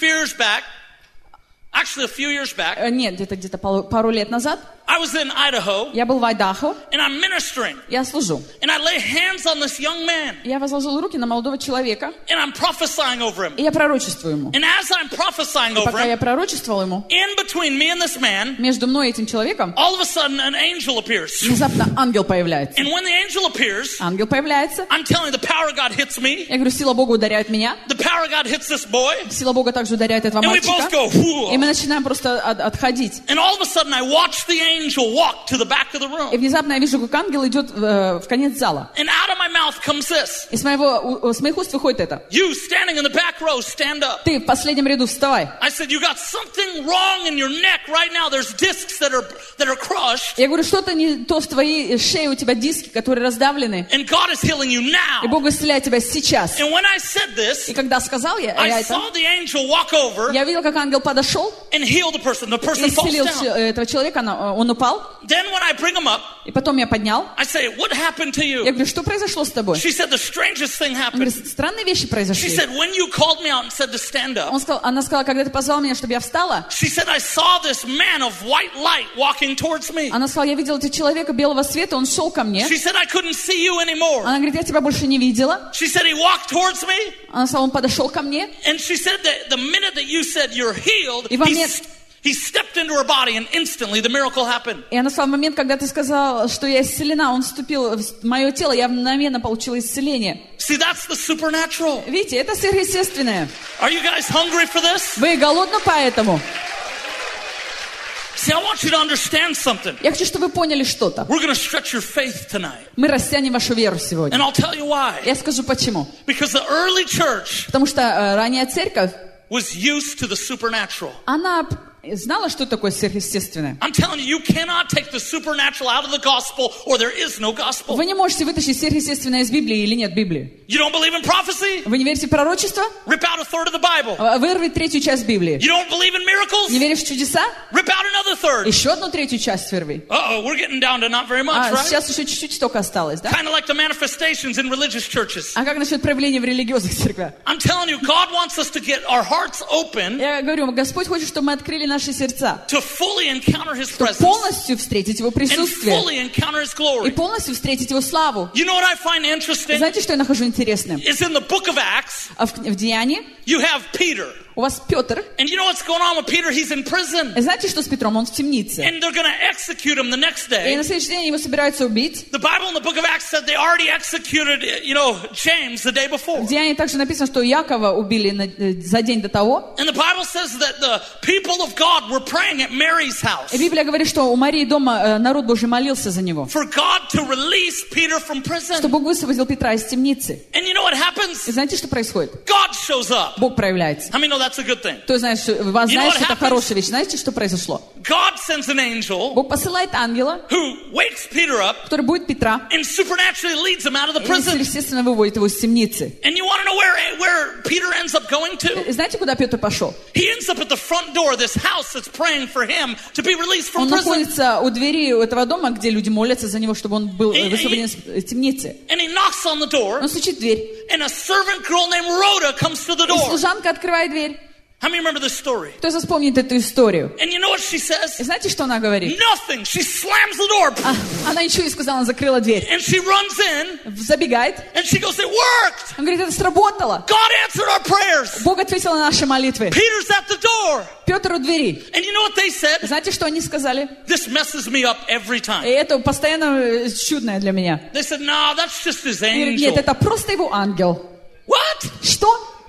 S4: a few years back,
S5: нет, где-то пару лет назад,
S4: I was in Idaho,
S5: я был в Айдахо,
S4: and I'm ministering,
S5: я служу.
S4: and I lay hands on this young man,
S5: Я возложил руки на молодого человека,
S4: and I'm prophesying over him.
S5: и я пророчествую ему.
S4: And as I'm prophesying
S5: И
S4: over
S5: пока я
S4: him,
S5: пророчествовал ему,
S4: in between me and this man,
S5: между мной и этим человеком,
S4: all of a sudden an angel appears.
S5: внезапно ангел появляется.
S4: And when the angel appears,
S5: Ангел появляется.
S4: I'm telling you, the power of God hits me,
S5: Я говорю, сила Бога ударяет меня.
S4: the power of God hits this boy,
S5: Сила Бога также ударяет этого
S4: and we both
S5: мальчика.
S4: go, whoa.
S5: И мы начинаем просто отходить.
S4: And all of a sudden I watch the angel walk to the back of the
S5: И
S4: room.
S5: внезапно я вижу, как ангел идет в конец зала.
S4: And out of my mouth comes this.
S5: И с моих уст выходит это.
S4: You standing in the back row, stand up.
S5: Ты в последнем ряду вставай.
S4: I said, you got something wrong in your neck right now. There's discs that are crushed.
S5: Я говорю, что-то не то в твоей шее, у тебя диски, которые раздавлены.
S4: And God is healing you
S5: И
S4: now.
S5: Бог исцеляет тебя сейчас.
S4: And when I said this,
S5: И когда сказал я
S4: I
S5: это,
S4: saw the angel walk over
S5: я видел, как ангел подошел
S4: and heal the person. The
S5: и
S4: person falls
S5: исцелил
S4: down.
S5: этого человека, он упал.
S4: Then when I bring him up,
S5: И потом я поднял.
S4: I say, what happened to
S5: Я
S4: you?
S5: говорю, что произошло с тобой?
S4: She said, the strangest thing
S5: Он
S4: happened.
S5: говорит, странные вещи
S4: She
S5: произошли.
S4: said, when you called me out and said to stand up,
S5: Она сказала, когда ты позвал меня, чтобы я встала,
S4: she said, I saw this man of white light walking towards me.
S5: она сказала, я видела этого человека белого света, он шел ко мне.
S4: She said, I couldn't see you anymore.
S5: Она говорит, я тебя больше не видела.
S4: She said, he walked towards me.
S5: Она сказала, он подошел ко мне.
S4: And she said that the minute that you said you're healed,
S5: И в момент,
S4: He stepped into her body and instantly the miracle happened.
S5: И она сказала, в момент, когда ты сказал, что я исцелена, он вступил в мое тело, я мгновенно получила исцеление.
S4: See, that's the supernatural.
S5: Видите, это сверхъестественное.
S4: Are you guys hungry for this?
S5: Вы голодны поэтому?
S4: See, I want you to understand something.
S5: Я хочу, чтобы вы поняли что-то.
S4: We're going to stretch your faith tonight.
S5: Мы растянем вашу веру сегодня.
S4: And I'll tell you why.
S5: Я скажу почему.
S4: Because the early church
S5: Потому что ранняя церковь,
S4: was used to the supernatural.
S5: она знала, что такое сверхъестественное.
S4: I'm telling you, you cannot take the supernatural out of the gospel or there is no gospel.
S5: Вы не можете вытащить сверхъестественное из Библии или нет Библии.
S4: You don't believe in prophecy?
S5: Вы не верите в пророчество?
S4: Rip out a third of the Bible.
S5: Вырви третью часть Библии.
S4: You don't believe in miracles?
S5: Не веришь в чудеса?
S4: Rip out another third.
S5: Еще одну третью часть вырви.
S4: Uh-oh, we're getting down to not very much, right?
S5: Сейчас еще чуть-чуть только осталось, да?
S4: Kind of like the manifestations in religious churches.
S5: А как насчет проявления в религиозных церквях?
S4: I'm telling you, God wants us to get our hearts open
S5: Я говорю, Господь хочет, чтобы мы открыли наши сердца,
S4: to fully encounter His
S5: чтобы
S4: presence
S5: полностью встретить Его
S4: and
S5: присутствие
S4: fully encounter His
S5: и
S4: glory.
S5: полностью встретить Его славу.
S4: You know what I find interesting?
S5: Знаете, что я нахожу интересным?
S4: Is in the book of Acts,
S5: В Деянии
S4: you have Peter.
S5: у вас Петр.
S4: And you know what's going on with Peter? He's in prison.
S5: Знаете, что с Петром? Он в темнице.
S4: And they're going to execute him the next
S5: И
S4: day.
S5: на следующий день его собираются убить.
S4: The Bible in the book of Acts said they already executed, James the day before.
S5: В Деянии также написано, что Якова убили за день до того.
S4: And the Bible says that the people of God were praying at Mary's house
S5: И Библия говорит, что у Марии дома народ Божий молился за него,
S4: for God to release Peter from prison.
S5: что Бог высвободил Петра из темницы.
S4: And you know what happens?
S5: И знаете, что происходит?
S4: God shows up.
S5: Бог проявляется.
S4: How many know that's a good thing?
S5: Кто знает, что вас
S4: You know
S5: знает,
S4: what
S5: что это
S4: happens?
S5: хорошая вещь. Знаете, что произошло?
S4: God sends an angel
S5: Бог посылает ангела,
S4: who wakes Peter up
S5: который будет Петра
S4: and supernaturally leads him out of the
S5: и,
S4: prison.
S5: естественно, выводит его из темницы.
S4: And you want to know where Peter ends up going to?
S5: И знаете, куда Петр пошел?
S4: He ends up at the front door of this house that's praying for him to be released from
S5: Он
S4: prison.
S5: находится у двери этого дома, где люди молятся за него, чтобы он был высвобожден из темницы.
S4: And he knocks on the door,
S5: Он стучит в дверь,
S4: and a servant girl named Rhoda comes to the
S5: и
S4: door.
S5: служанка открывает дверь.
S4: How many remember this story?
S5: Кто вспомнит эту историю?
S4: And you know what she
S5: И
S4: says?
S5: знаете, что она говорит?
S4: Nothing. She slams the door.
S5: Она ничего не сказала, она закрыла дверь.
S4: And she runs in,
S5: Забегает.
S4: and she goes, it worked.
S5: Он говорит, это сработало.
S4: God answered our prayers.
S5: Бог ответил на наши молитвы.
S4: Peter's at the door.
S5: Петр у двери.
S4: And you know what they said?
S5: Знаете, что они сказали?
S4: This messes me up every
S5: И
S4: time.
S5: это постоянно чудное для меня.
S4: They said, no, that's just his
S5: Они говорят, нет,
S4: angel.
S5: это просто его ангел.
S4: What?
S5: Что?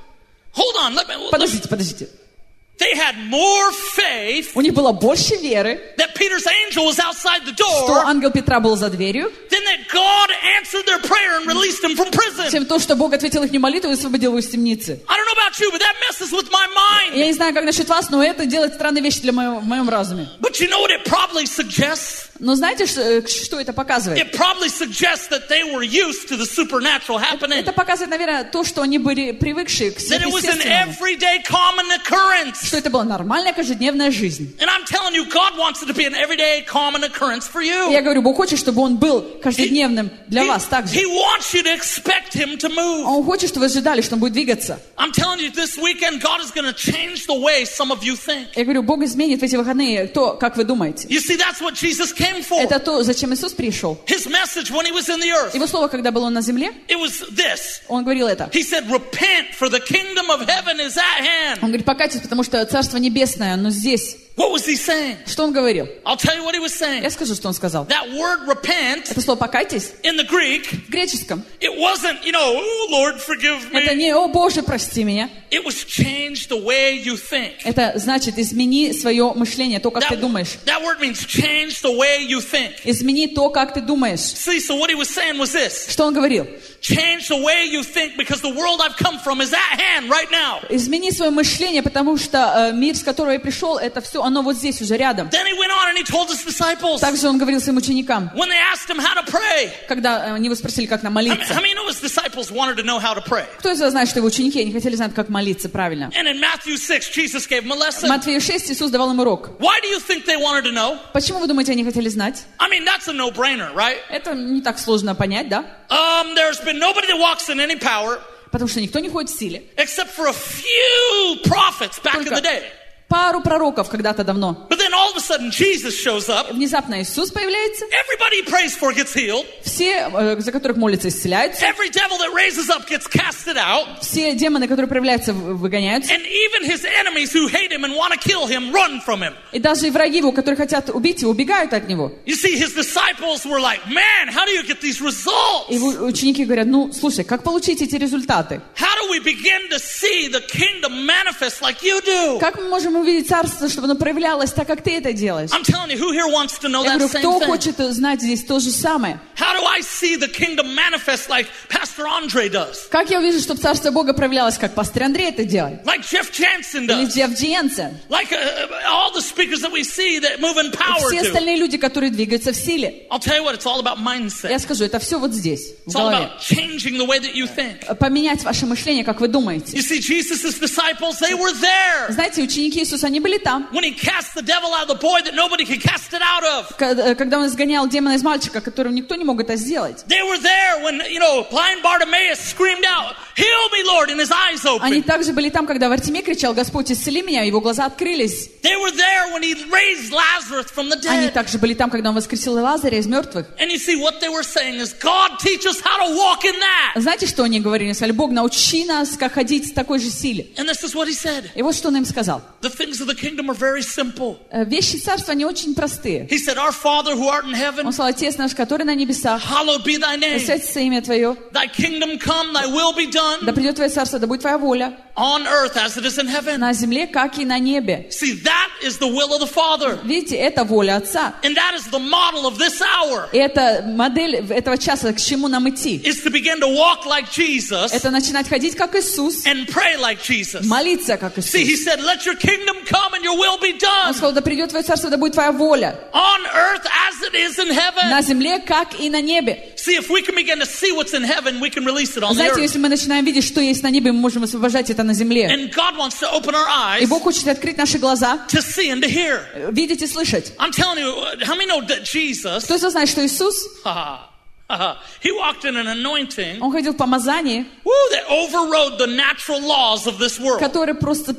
S4: Hold on. Let me.
S5: Подождите.
S4: They had more faith
S5: У них было больше веры,
S4: that Peter's angel was outside the
S5: что
S4: door
S5: ангел Петра был за дверью,
S4: than that God answered their prayer and released them from prison.
S5: чем то, что Бог ответил их молитву и освободил его из темницы.
S4: I don't know about you, but that messes with my mind.
S5: Я не знаю, как насчет вас, но это делает странные вещи в моем разуме.
S4: But you know what it probably suggests?
S5: Но знаете, что это показывает?
S4: It probably suggests that they were used to the supernatural happening.
S5: Это показывает, наверное, то, что они были привыкшие к
S4: That it was an
S5: сверхъестественному.
S4: everyday common occurrence.
S5: Что это была нормальная каждодневная жизнь.
S4: And I'm telling you, God wants it to be an everyday common occurrence for
S5: И
S4: you.
S5: я говорю, Бог хочет, чтобы он был каждодневным для вас также.
S4: He wants you to expect Him to move.
S5: Он хочет, чтобы вы ожидали, что он будет двигаться.
S4: I'm telling you, this weekend, God is going to change the way some of you think.
S5: Я говорю, Бог изменит в эти выходные то, как вы думаете.
S4: You see, that's what Jesus came for.
S5: Это то, зачем Иисус пришел.
S4: His message when He was in the earth,
S5: Его слово, когда был он на земле,
S4: it was this.
S5: он говорил это.
S4: He said, repent, for the kingdom of heaven is at hand.
S5: Он говорит, покайтесь, потому что Царство Небесное, оно здесь.
S4: What was He saying?
S5: Что он говорил?
S4: I'll tell you what He was saying.
S5: Я скажу, что он сказал.
S4: That word repent
S5: Это слово «покайтесь»
S4: in the Greek,
S5: в греческом.
S4: it wasn't, oh, Lord, forgive
S5: Это
S4: me.
S5: не «О Боже, прости меня».
S4: It was change the way you think.
S5: Это значит измени свое мышление, то, как ты думаешь.
S4: That word means change the way you think.
S5: Измени то, как ты думаешь.
S4: See, so what He was saying was this.
S5: Что он говорил?
S4: Change the way you think because the world I've come from is at hand right now.
S5: Измени свое мышление, потому что мир, с которого я пришел, это все, оно вот здесь уже рядом.
S4: Then He went on and He told His disciples
S5: Также он говорил своим ученикам,
S4: when they asked Him how to pray.
S5: когда они его спросили, как нам
S4: How
S5: молиться.
S4: many know His disciples wanted to know how to pray?
S5: Кто из вас знает, что его ученики, они хотели знать, как молиться правильно?
S4: And in Matthew 6, Jesus gave them a
S5: В
S4: lesson.
S5: Матфея 6 Иисус давал им урок.
S4: Why do you think they wanted to know?
S5: Почему вы думаете, они хотели знать?
S4: I mean, that's a no-brainer, right?
S5: Это не так сложно понять, да?
S4: There's been nobody that walks in any power
S5: Потому что никто не ходит в силе.
S4: except for a few prophets back in the day.
S5: Пару пророков когда-то давно.
S4: But then then all of a sudden Jesus shows up.
S5: Внезапно Иисус появляется.
S4: Everybody he prays for gets healed.
S5: Все, за которых молятся, исцеляются.
S4: Every devil that raises up gets casted out.
S5: Все демоны, которые проявляются, выгоняются.
S4: And even his enemies who hate him and want to kill him run from him.
S5: И даже и враги его, которые хотят убить его, убегают от него.
S4: You see, his disciples were like, man, how do you get these results?
S5: И ученики говорят, ну, слушай, как получить эти результаты?
S4: How do we begin to see the kingdom manifest like you do?
S5: Как мы можем увидеть царство, чтобы оно проявлялось так, как ты это делаешь?
S4: I'm telling you, who here wants to know
S5: Я
S4: that
S5: говорю,
S4: same
S5: кто
S4: thing?
S5: хочет знать здесь то же самое?
S4: How do I see the kingdom manifest like Pastor Andre does?
S5: Как я увижу, чтобы царство Бога проявлялось, как пастор Андрей это делает?
S4: Like Jeff Jansen
S5: Или
S4: does?
S5: Джефф Дженсен?
S4: Like all the speakers that we see that move in power
S5: Все
S4: do?
S5: остальные люди, которые двигаются в силе.
S4: I'll tell you what, it's all about mindset.
S5: Я скажу, это все вот здесь, в
S4: It's all
S5: голове.
S4: about changing the way that you think.
S5: Поменять ваше мышление, как вы думаете.
S4: You see, Jesus' disciples, they were there.
S5: Знаете, ученики Иисуса, они были там.
S4: When he cast the devil out of the boy that nobody could cast it out of.
S5: Когда он изгонял демона из мальчика, которого никто не мог это сделать.
S4: They were there when, blind Bartimaeus screamed out, "Heal me, Lord," and his eyes
S5: Они
S4: opened.
S5: также были там, когда Вартимей кричал, Господь, исцели меня, его глаза открылись.
S4: They were there when he raised Lazarus from the
S5: Они
S4: dead.
S5: также были там, когда он воскресил Лазаря из мертвых.
S4: And you see, what they were saying is, God, teach us how to walk in that.
S5: Знаете, что они говорили? Они сказали, Бог, научи нас, как ходить в такой же силе.
S4: And this is what he said.
S5: И вот что он им сказал.
S4: The things of the kingdom are very simple.
S5: Вещи царства, они очень простые.
S4: He said, Our Father who art in heaven,
S5: Он сказал, Отец наш, который на небесах,
S4: hallowed be thy name.
S5: святится имя Твое,
S4: Thy kingdom come, thy will be
S5: да
S4: done
S5: придет Твое царство, да будет Твоя воля,
S4: on earth as it is in heaven.
S5: на земле, как и на небе.
S4: See, that is the will of the Father.
S5: Видите, это воля Отца.
S4: And that is the model of this hour.
S5: И это модель этого часа, к чему нам идти.
S4: Is to begin to walk like Jesus
S5: Это начинать ходить, как Иисус,
S4: and pray like Jesus.
S5: молиться, как
S4: See, he
S5: Иисус.
S4: said, let your kingdom come and your will be
S5: Он
S4: done
S5: сказал, да придет Твое царство, да будет Твоя воля,
S4: on earth as it is in heaven.
S5: на земле, как и на небе.
S4: See, if we can begin to see what's in heaven, we can release it on the
S5: Знаете,
S4: earth.
S5: если мы начинаем видеть, что есть на небе, мы можем освобождать это на земле.
S4: And God wants to open our
S5: И
S4: eyes
S5: Бог хочет открыть наши глаза,
S4: to see and to hear.
S5: видеть и слышать.
S4: I'm telling you, how many know that Jesus,
S5: Кто знает, что Иисус,
S4: he walked in an anointing,
S5: Он ходил в помазании,
S4: that overrode the natural laws of this world.
S5: который просто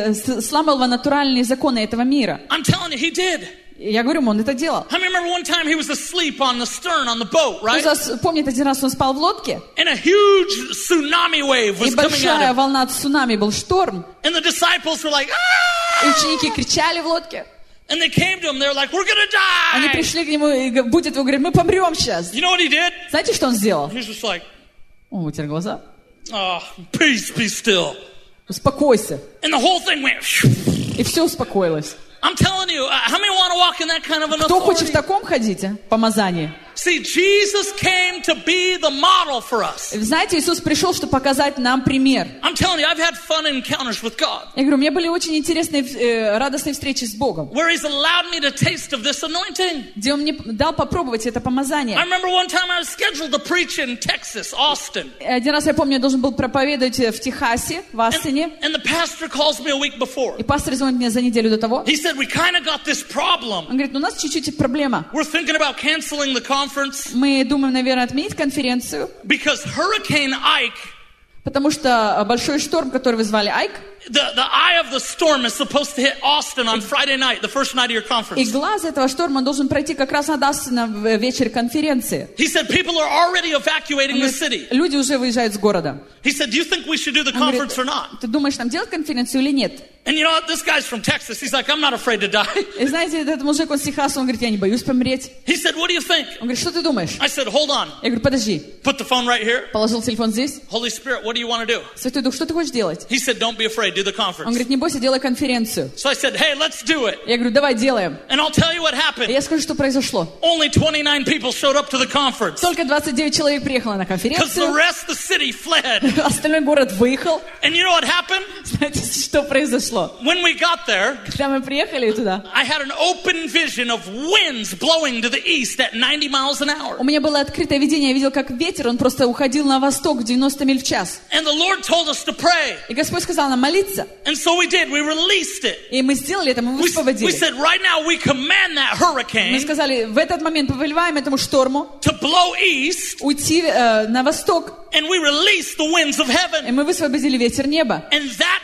S5: сломал натуральные законы этого мира.
S4: I'm telling you, he did.
S5: Я говорю, Он это делал.
S4: I remember one time he was asleep on the stern on the boat, right?
S5: Помните, один раз он спал в лодке,
S4: And a huge tsunami wave was
S5: и
S4: coming at
S5: большая
S4: him.
S5: волна цунами, был шторм.
S4: And the disciples were like,
S5: И
S4: ah!
S5: ученики кричали в лодке.
S4: And they came to him, they're like, we're gonna
S5: Они
S4: die!
S5: пришли к нему и будет его говорить, мы помрем сейчас.
S4: You know what he did?
S5: Знаете, что он сделал?
S4: He's just like,
S5: Он вытер глаза.
S4: oh, peace, be still.
S5: Успокойся.
S4: And the whole thing went, phew.
S5: И все успокоилось.
S4: I'm telling you, how many want to walk in that kind of an
S5: Кто хочет в
S4: authority?
S5: таком ходить, помазании?
S4: See, Jesus came to be the model for us.
S5: Знаете, Иисус пришел, чтобы показать нам пример.
S4: I'm telling you, I've had fun encounters with God,
S5: Я говорю, у меня были очень интересные, радостные встречи с Богом,
S4: where He's allowed me to taste of this anointing.
S5: где Он мне дал попробовать это
S4: I
S5: помазание.
S4: remember one time I was scheduled to preach in Texas, Austin.
S5: Один раз, я помню, я должен был проповедовать в Техасе, в Астине,
S4: And the pastor calls me a week before.
S5: и пастор звонит мне за неделю до того.
S4: He said, we kind of got this problem.
S5: Он говорит, ну, у нас чуть-чуть проблема.
S4: We're thinking about canceling the conference
S5: Мы думаем, наверное, отменить конференцию,
S4: because Hurricane Ike,
S5: потому что большой шторм, который вы звали Айк,
S4: the eye of the storm is supposed to hit Austin on Friday night, the first night of your
S5: и
S4: conference.
S5: глаз этого шторма должен пройти как раз над Астином в вечер конференции.
S4: He said, people are already evacuating the city.
S5: Люди уже выезжают с города.
S4: He said, do you think we should do the
S5: Он говорит,
S4: conference or not?
S5: ты думаешь, нам делать конференцию или нет?
S4: And you know what? This guy's from Texas. He's like, I'm not afraid to die.
S5: И знаете, этот мужик, он с Техаса, он говорит, я не боюсь помереть.
S4: He said, what do you think?
S5: Он говорит, что ты думаешь?
S4: I said, hold on.
S5: Я говорю, подожди.
S4: Put the phone right here.
S5: Положил телефон здесь.
S4: Holy Spirit, what do you want to do?
S5: Святой Дух, что ты хочешь делать?
S4: He said, don't be afraid. Do the
S5: Он
S4: conference.
S5: говорит, не бойся, делай конференцию.
S4: So I said, hey, let's do it.
S5: Я говорю, давай делаем.
S4: And I'll tell you what
S5: И
S4: happened.
S5: я скажу, что произошло.
S4: Only 29 people showed up to the conference
S5: Только 29 человек приехало на
S4: because the
S5: конференцию.
S4: rest of the city fled.
S5: Остальной город выехал.
S4: And you know what happened?
S5: Знаете, что произошло?
S4: When we got there,
S5: Когда мы приехали туда,
S4: I had an open vision of winds blowing to the east at 90 miles an hour.
S5: у меня было открытое видение. Я видел, как ветер, он просто уходил на восток 90 миль в час.
S4: And the Lord told us to pray.
S5: И Господь сказал нам молиться.
S4: And so we did. We released it.
S5: И мы сделали это, мы
S4: We
S5: высвободили.
S4: said, right now we command that
S5: Мы
S4: hurricane
S5: сказали, в этот момент повелеваем этому шторму
S4: to blow east,
S5: уйти на восток.
S4: and we released the winds of
S5: И
S4: heaven.
S5: мы высвободили ветер неба.
S4: And that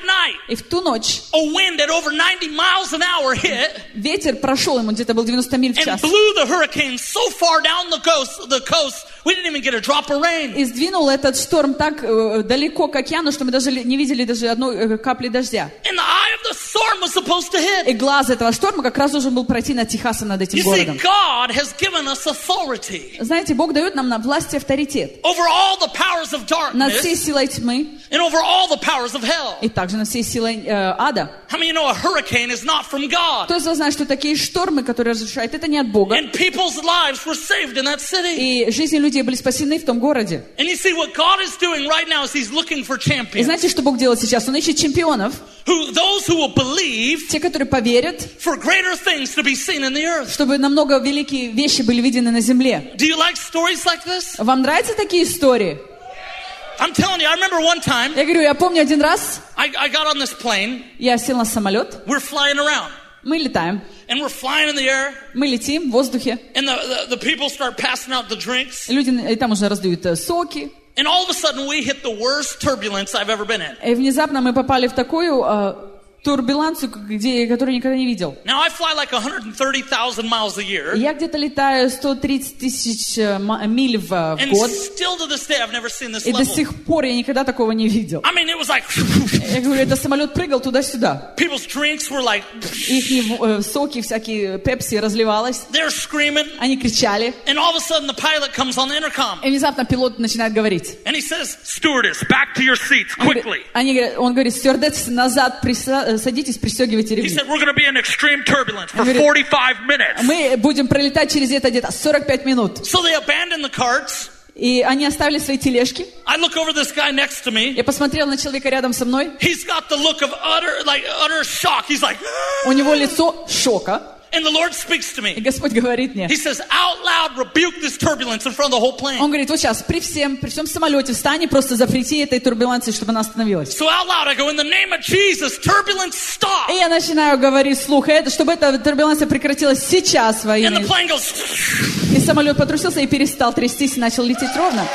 S4: night,
S5: И в ту ночь
S4: a wind at over 90 miles an hour hit
S5: ветер прошел, ему где-то был 90 миль в
S4: and
S5: час.
S4: blew the hurricane so far down the coast, we didn't even get a drop of rain.
S5: И сдвинул этот шторм так далеко к океану, что мы даже не видели даже одной капли дождя.
S4: And the eye of the storm was supposed to hit.
S5: И глаз этого шторма как раз должен был пройти над Техасом, над этим
S4: You see,
S5: городом.
S4: God has given us authority
S5: Знаете, Бог дает нам на власть и авторитет
S4: over all the powers of
S5: над всей
S4: darkness
S5: силой тьмы
S4: and over all the powers of hell.
S5: и также над всей силой ада.
S4: How many of you know a hurricane is not from God?
S5: Кто из вас знает, что такие штормы, которые разрушают, это не от Бога.
S4: And people's lives were saved in that city.
S5: И жизни людей были спасены в том городе.
S4: And you see, what God is doing right now is He's looking for
S5: И
S4: champions.
S5: знаете, что Бог делает сейчас? Он ищет чемпионов,
S4: Those who will believe
S5: те, которые поверят,
S4: for greater things to be seen in the earth.
S5: чтобы намного великие вещи были видены на земле.
S4: Do you like stories like this?
S5: Вам нравятся такие истории?
S4: I'm telling you, I remember one time
S5: Я говорю, я помню один раз,
S4: I got on this plane.
S5: я сел на самолет,
S4: We're flying around.
S5: мы летаем,
S4: And we're flying in the air.
S5: мы летим в воздухе,
S4: And the people start passing out the drinks.
S5: люди и там уже раздают соки,
S4: And all of a sudden we hit the worst turbulence I've ever been in.
S5: и внезапно мы попали в такую турбулентцию, которую никогда не видел.
S4: Now I fly like 130,000 miles a year.
S5: Я где-то летаю 130 тысяч миль в
S4: And
S5: год,
S4: still to this day I've never seen this
S5: и до
S4: level.
S5: сих пор я никогда такого не видел.
S4: I mean, it was like
S5: Я говорю, этот самолет прыгал туда-сюда.
S4: people's drinks were like
S5: Их соки, всякие пепси разливалось.
S4: they're screaming.
S5: Они кричали.
S4: And all of a sudden the pilot comes on the intercom.
S5: И внезапно пилот начинает говорить.
S4: And he says, "Stewardess, back to your seats quickly."
S5: Он говорит, стюардессы, назад, садитесь, пристегивайте
S4: He
S5: ремни.
S4: said, "We're going to be in extreme turbulence for
S5: Говорит,
S4: 45 minutes."
S5: Мы будем пролетать через это где-то 45 минут.
S4: So they abandoned the carts.
S5: И они оставили свои тележки.
S4: I look over this guy next to me.
S5: Я посмотрела на человека рядом со мной.
S4: He's got the look of utter shock. He's like,
S5: У него лицо шока.
S4: and the Lord speaks to
S5: И
S4: me.
S5: Господь говорит мне.
S4: He says, out loud, rebuke this turbulence in front of the whole plane.
S5: Он говорит, вот сейчас при всем самолете встань и просто запрети этой турбуленции, чтобы она остановилась.
S4: So out loud, I go, in the name of Jesus, turbulence stop.
S5: И я начинаю говорить вслух, чтобы эта турбуленция прекратилась сейчас во
S4: And
S5: имя.
S4: the plane goes,
S5: И самолет потрусился и перестал трястись и начал лететь ровно.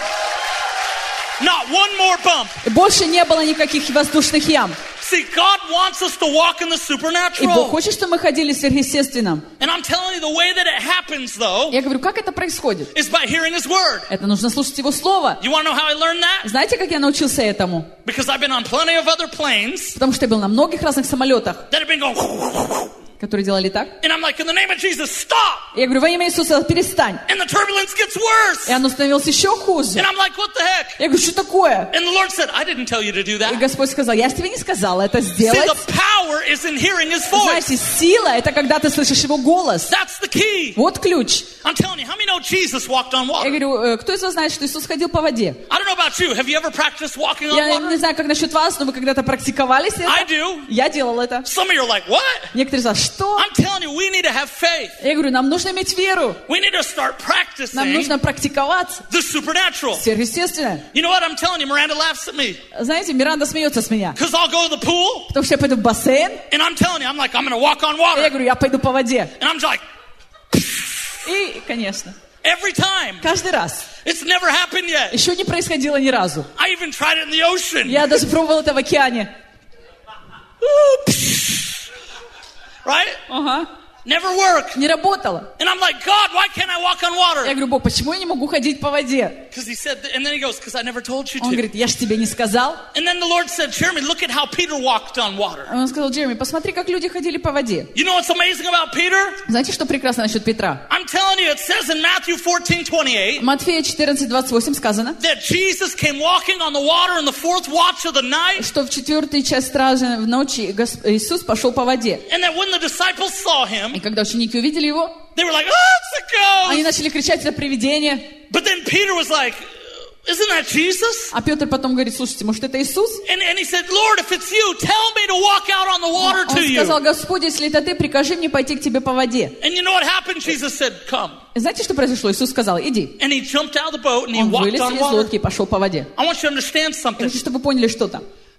S4: not one more bump.
S5: И больше не было никаких воздушных ям.
S4: See, God wants us to walk in the
S5: И Бог
S4: supernatural.
S5: хочет, чтобы мы ходили в сверхъестественном.
S4: And I'm telling you, the way that it happens, though,
S5: Я говорю, как это происходит?
S4: is by hearing His word.
S5: Это нужно слушать Его Слово.
S4: You want to know how I learned that?
S5: Знаете, как я научился этому?
S4: Because I've been on plenty of other planes
S5: Потому что я был на многих разных самолетах,
S4: that have been going,
S5: которые делали так.
S4: and I'm like, in the name of Jesus, stop.
S5: И я говорю, во имя Иисуса, перестань.
S4: And the turbulence gets worse.
S5: И оно становилось еще хуже.
S4: And I'm like, what the heck?
S5: Я говорю, что такое?
S4: And the Lord said, I didn't tell you to do
S5: И
S4: that.
S5: Господь сказал, я же тебе не сказала это
S4: See,
S5: сделать.
S4: the power is in hearing His voice.
S5: Знаете, сила — это когда ты слышишь Его голос.
S4: That's the key.
S5: Вот ключ.
S4: I'm telling you, how many know Jesus walked on
S5: Я
S4: water?
S5: говорю, кто из вас знает, что Иисус ходил по воде?
S4: I don't know about you. Have you ever practiced walking on
S5: Я
S4: water?
S5: не знаю, как насчет вас, но вы когда-то практиковались
S4: I
S5: это?
S4: do.
S5: Я делал это.
S4: Some of you are like, what?
S5: Некоторые из вас, что?
S4: I'm telling you, we need to have faith.
S5: Я говорю, нам нужно иметь веру.
S4: We need to start
S5: Нам
S4: practicing
S5: нужно практиковаться.
S4: the supernatural.
S5: Сверхъестественное.
S4: You know what I'm telling you? Miranda laughs at me
S5: Знаете, Миранда смеется с меня.
S4: because I'll go to the pool
S5: Потому что я пойду в бассейн,
S4: and I'm telling you, I'm like, I'm going to walk on
S5: и я
S4: water.
S5: говорю, я пойду по воде.
S4: And I'm just like,
S5: И, конечно,
S4: every time.
S5: каждый раз.
S4: It's never happened yet.
S5: Еще не происходило ни разу.
S4: I even tried it in the ocean.
S5: Я даже пробовал это в океане.
S4: Right?
S5: Ага.
S4: Never worked.
S5: Не работало.
S4: And I'm like, God, why can't I walk on
S5: Я
S4: water?
S5: говорю, Бог, почему я не могу ходить по воде?
S4: Because He said, and then He goes, because I never told you
S5: Он
S4: to.
S5: говорит, я же тебе не сказал.
S4: And then the Lord said, Jeremy, look at how Peter walked on water.
S5: Он сказал, Джереми, посмотри, как люди ходили по воде.
S4: You know what's amazing about Peter?
S5: Знаете, что прекрасно насчет Петра?
S4: I'm telling you, it says in Matthew 14:28
S5: Матфея 14:28 сказано,
S4: that Jesus came walking on the water in the fourth watch of the night,
S5: что в 4-й час стражи в ночи Иисус пошел по воде.
S4: and that when the disciples saw
S5: И
S4: Him,
S5: когда ученики увидели его,
S4: they were like, oh, it's a
S5: они
S4: ghost.
S5: начали кричать, это привидение.
S4: But then Peter was like, isn't that Jesus?
S5: А Петр потом говорит, слушайте, может это Иисус?
S4: And he said, Lord, if it's you, tell me to walk out on the water
S5: Он
S4: to
S5: сказал,
S4: you.
S5: Господь, если это ты, прикажи мне пойти к тебе по воде.
S4: And you know what happened? Jesus said, come.
S5: Знаете, что произошло? Иисус сказал, иди.
S4: And He jumped out of the boat and He
S5: Он
S4: walked
S5: вылез
S4: on
S5: из
S4: water.
S5: лодки и пошел по воде.
S4: I want you to understand
S5: Я
S4: something.
S5: хочу, чтобы вы поняли что-то.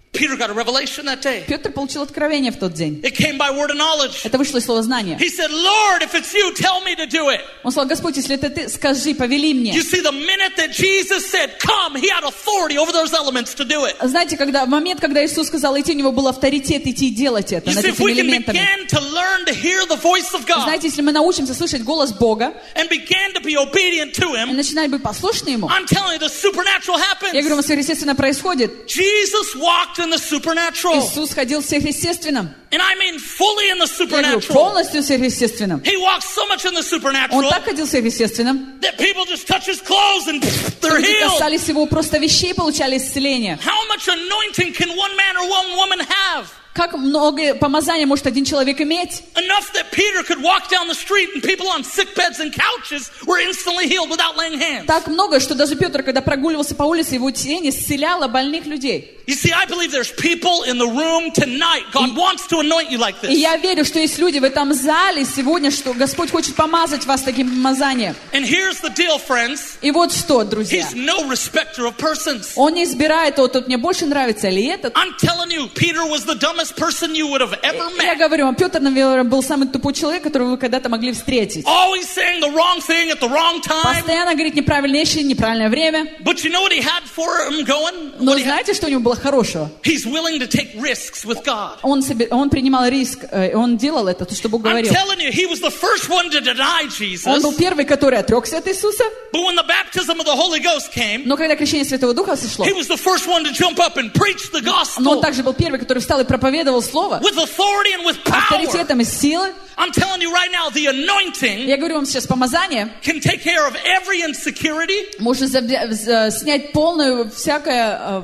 S4: Peter got a revelation that day.
S5: Петр получил откровение в тот день.
S4: It came by word of knowledge.
S5: Это вышло из слова знания.
S4: He said, Lord, if it's you, tell me to do it.
S5: Он сказал: Господь, если это ты, скажи, повели мне.
S4: You see, the minute that Jesus said, come, he had authority over those elements to do it.
S5: Знаете, в момент, когда Иисус сказал идти, у него был авторитет идти и делать это
S4: You
S5: над
S4: see, if
S5: этими
S4: we can
S5: элементами.
S4: begin to learn to hear the voice of God
S5: Знаете, если мы научимся слышать голос Бога
S4: and begin to be obedient to
S5: и
S4: him,
S5: начинать быть послушны Ему,
S4: I'm telling you, the supernatural
S5: я говорю,
S4: happens.
S5: сверхъестественно происходит.
S4: Jesus walked in the supernatural.
S5: Иисус ходил в сверхъестественном.
S4: And I mean fully in the
S5: Я говорю,
S4: supernatural.
S5: полностью в сверхъестественном.
S4: He walked so much in the
S5: Он
S4: supernatural
S5: так ходил в сверхъестественном.
S4: that people just touch his clothes and they're
S5: Люди
S4: healed.
S5: касались Его просто вещей, получали исцеление.
S4: How much anointing can one man or one woman have?
S5: Как много помазания может один человек иметь?
S4: Enough that Peter could walk down the street and people on sick beds and couches were instantly healed without laying hands.
S5: Так много, что даже Петр, когда прогуливался по улице, его тень исцеляла больных людей.
S4: You see, I believe there's people in the room tonight. God wants to anoint you like
S5: И
S4: this.
S5: я верю, что есть люди в этом зале сегодня, что Господь хочет помазать вас таким помазанием.
S4: And here's the deal, friends.
S5: И вот что, друзья.
S4: He's no respecter of persons.
S5: Он не избирает, вот мне больше нравится или этот.
S4: I'm telling you, Peter was the dumbest person you would have ever
S5: Я
S4: met.
S5: говорю вам, Петр, наверное, был самый тупой человек, которого вы когда-то могли встретить.
S4: Always saying the wrong thing at the wrong time.
S5: Постоянно говорит неправильные вещи, неправильное время.
S4: But you know what he had for him going?
S5: Но
S4: What he had?
S5: знаете, что у него было хорошего?
S4: He's willing to take risks with God.
S5: Он принимал риск, он делал это, то, что Бог
S4: I'm
S5: говорил.
S4: telling you, he was the first one to deny
S5: Он был
S4: Jesus.
S5: первый, который отрекся от Иисуса,
S4: But when the baptism of the Holy Ghost came,
S5: но когда крещение Святого Духа сошло,
S4: he was the first one to jump up and preach the
S5: но он
S4: gospel
S5: также был первый, который встал и проповедовал Слово
S4: with authority and with power.
S5: авторитетом и силой.
S4: I'm telling you right now, the anointing
S5: Я говорю вам сейчас, помазание
S4: can take care of every insecurity,
S5: может снять полную всякое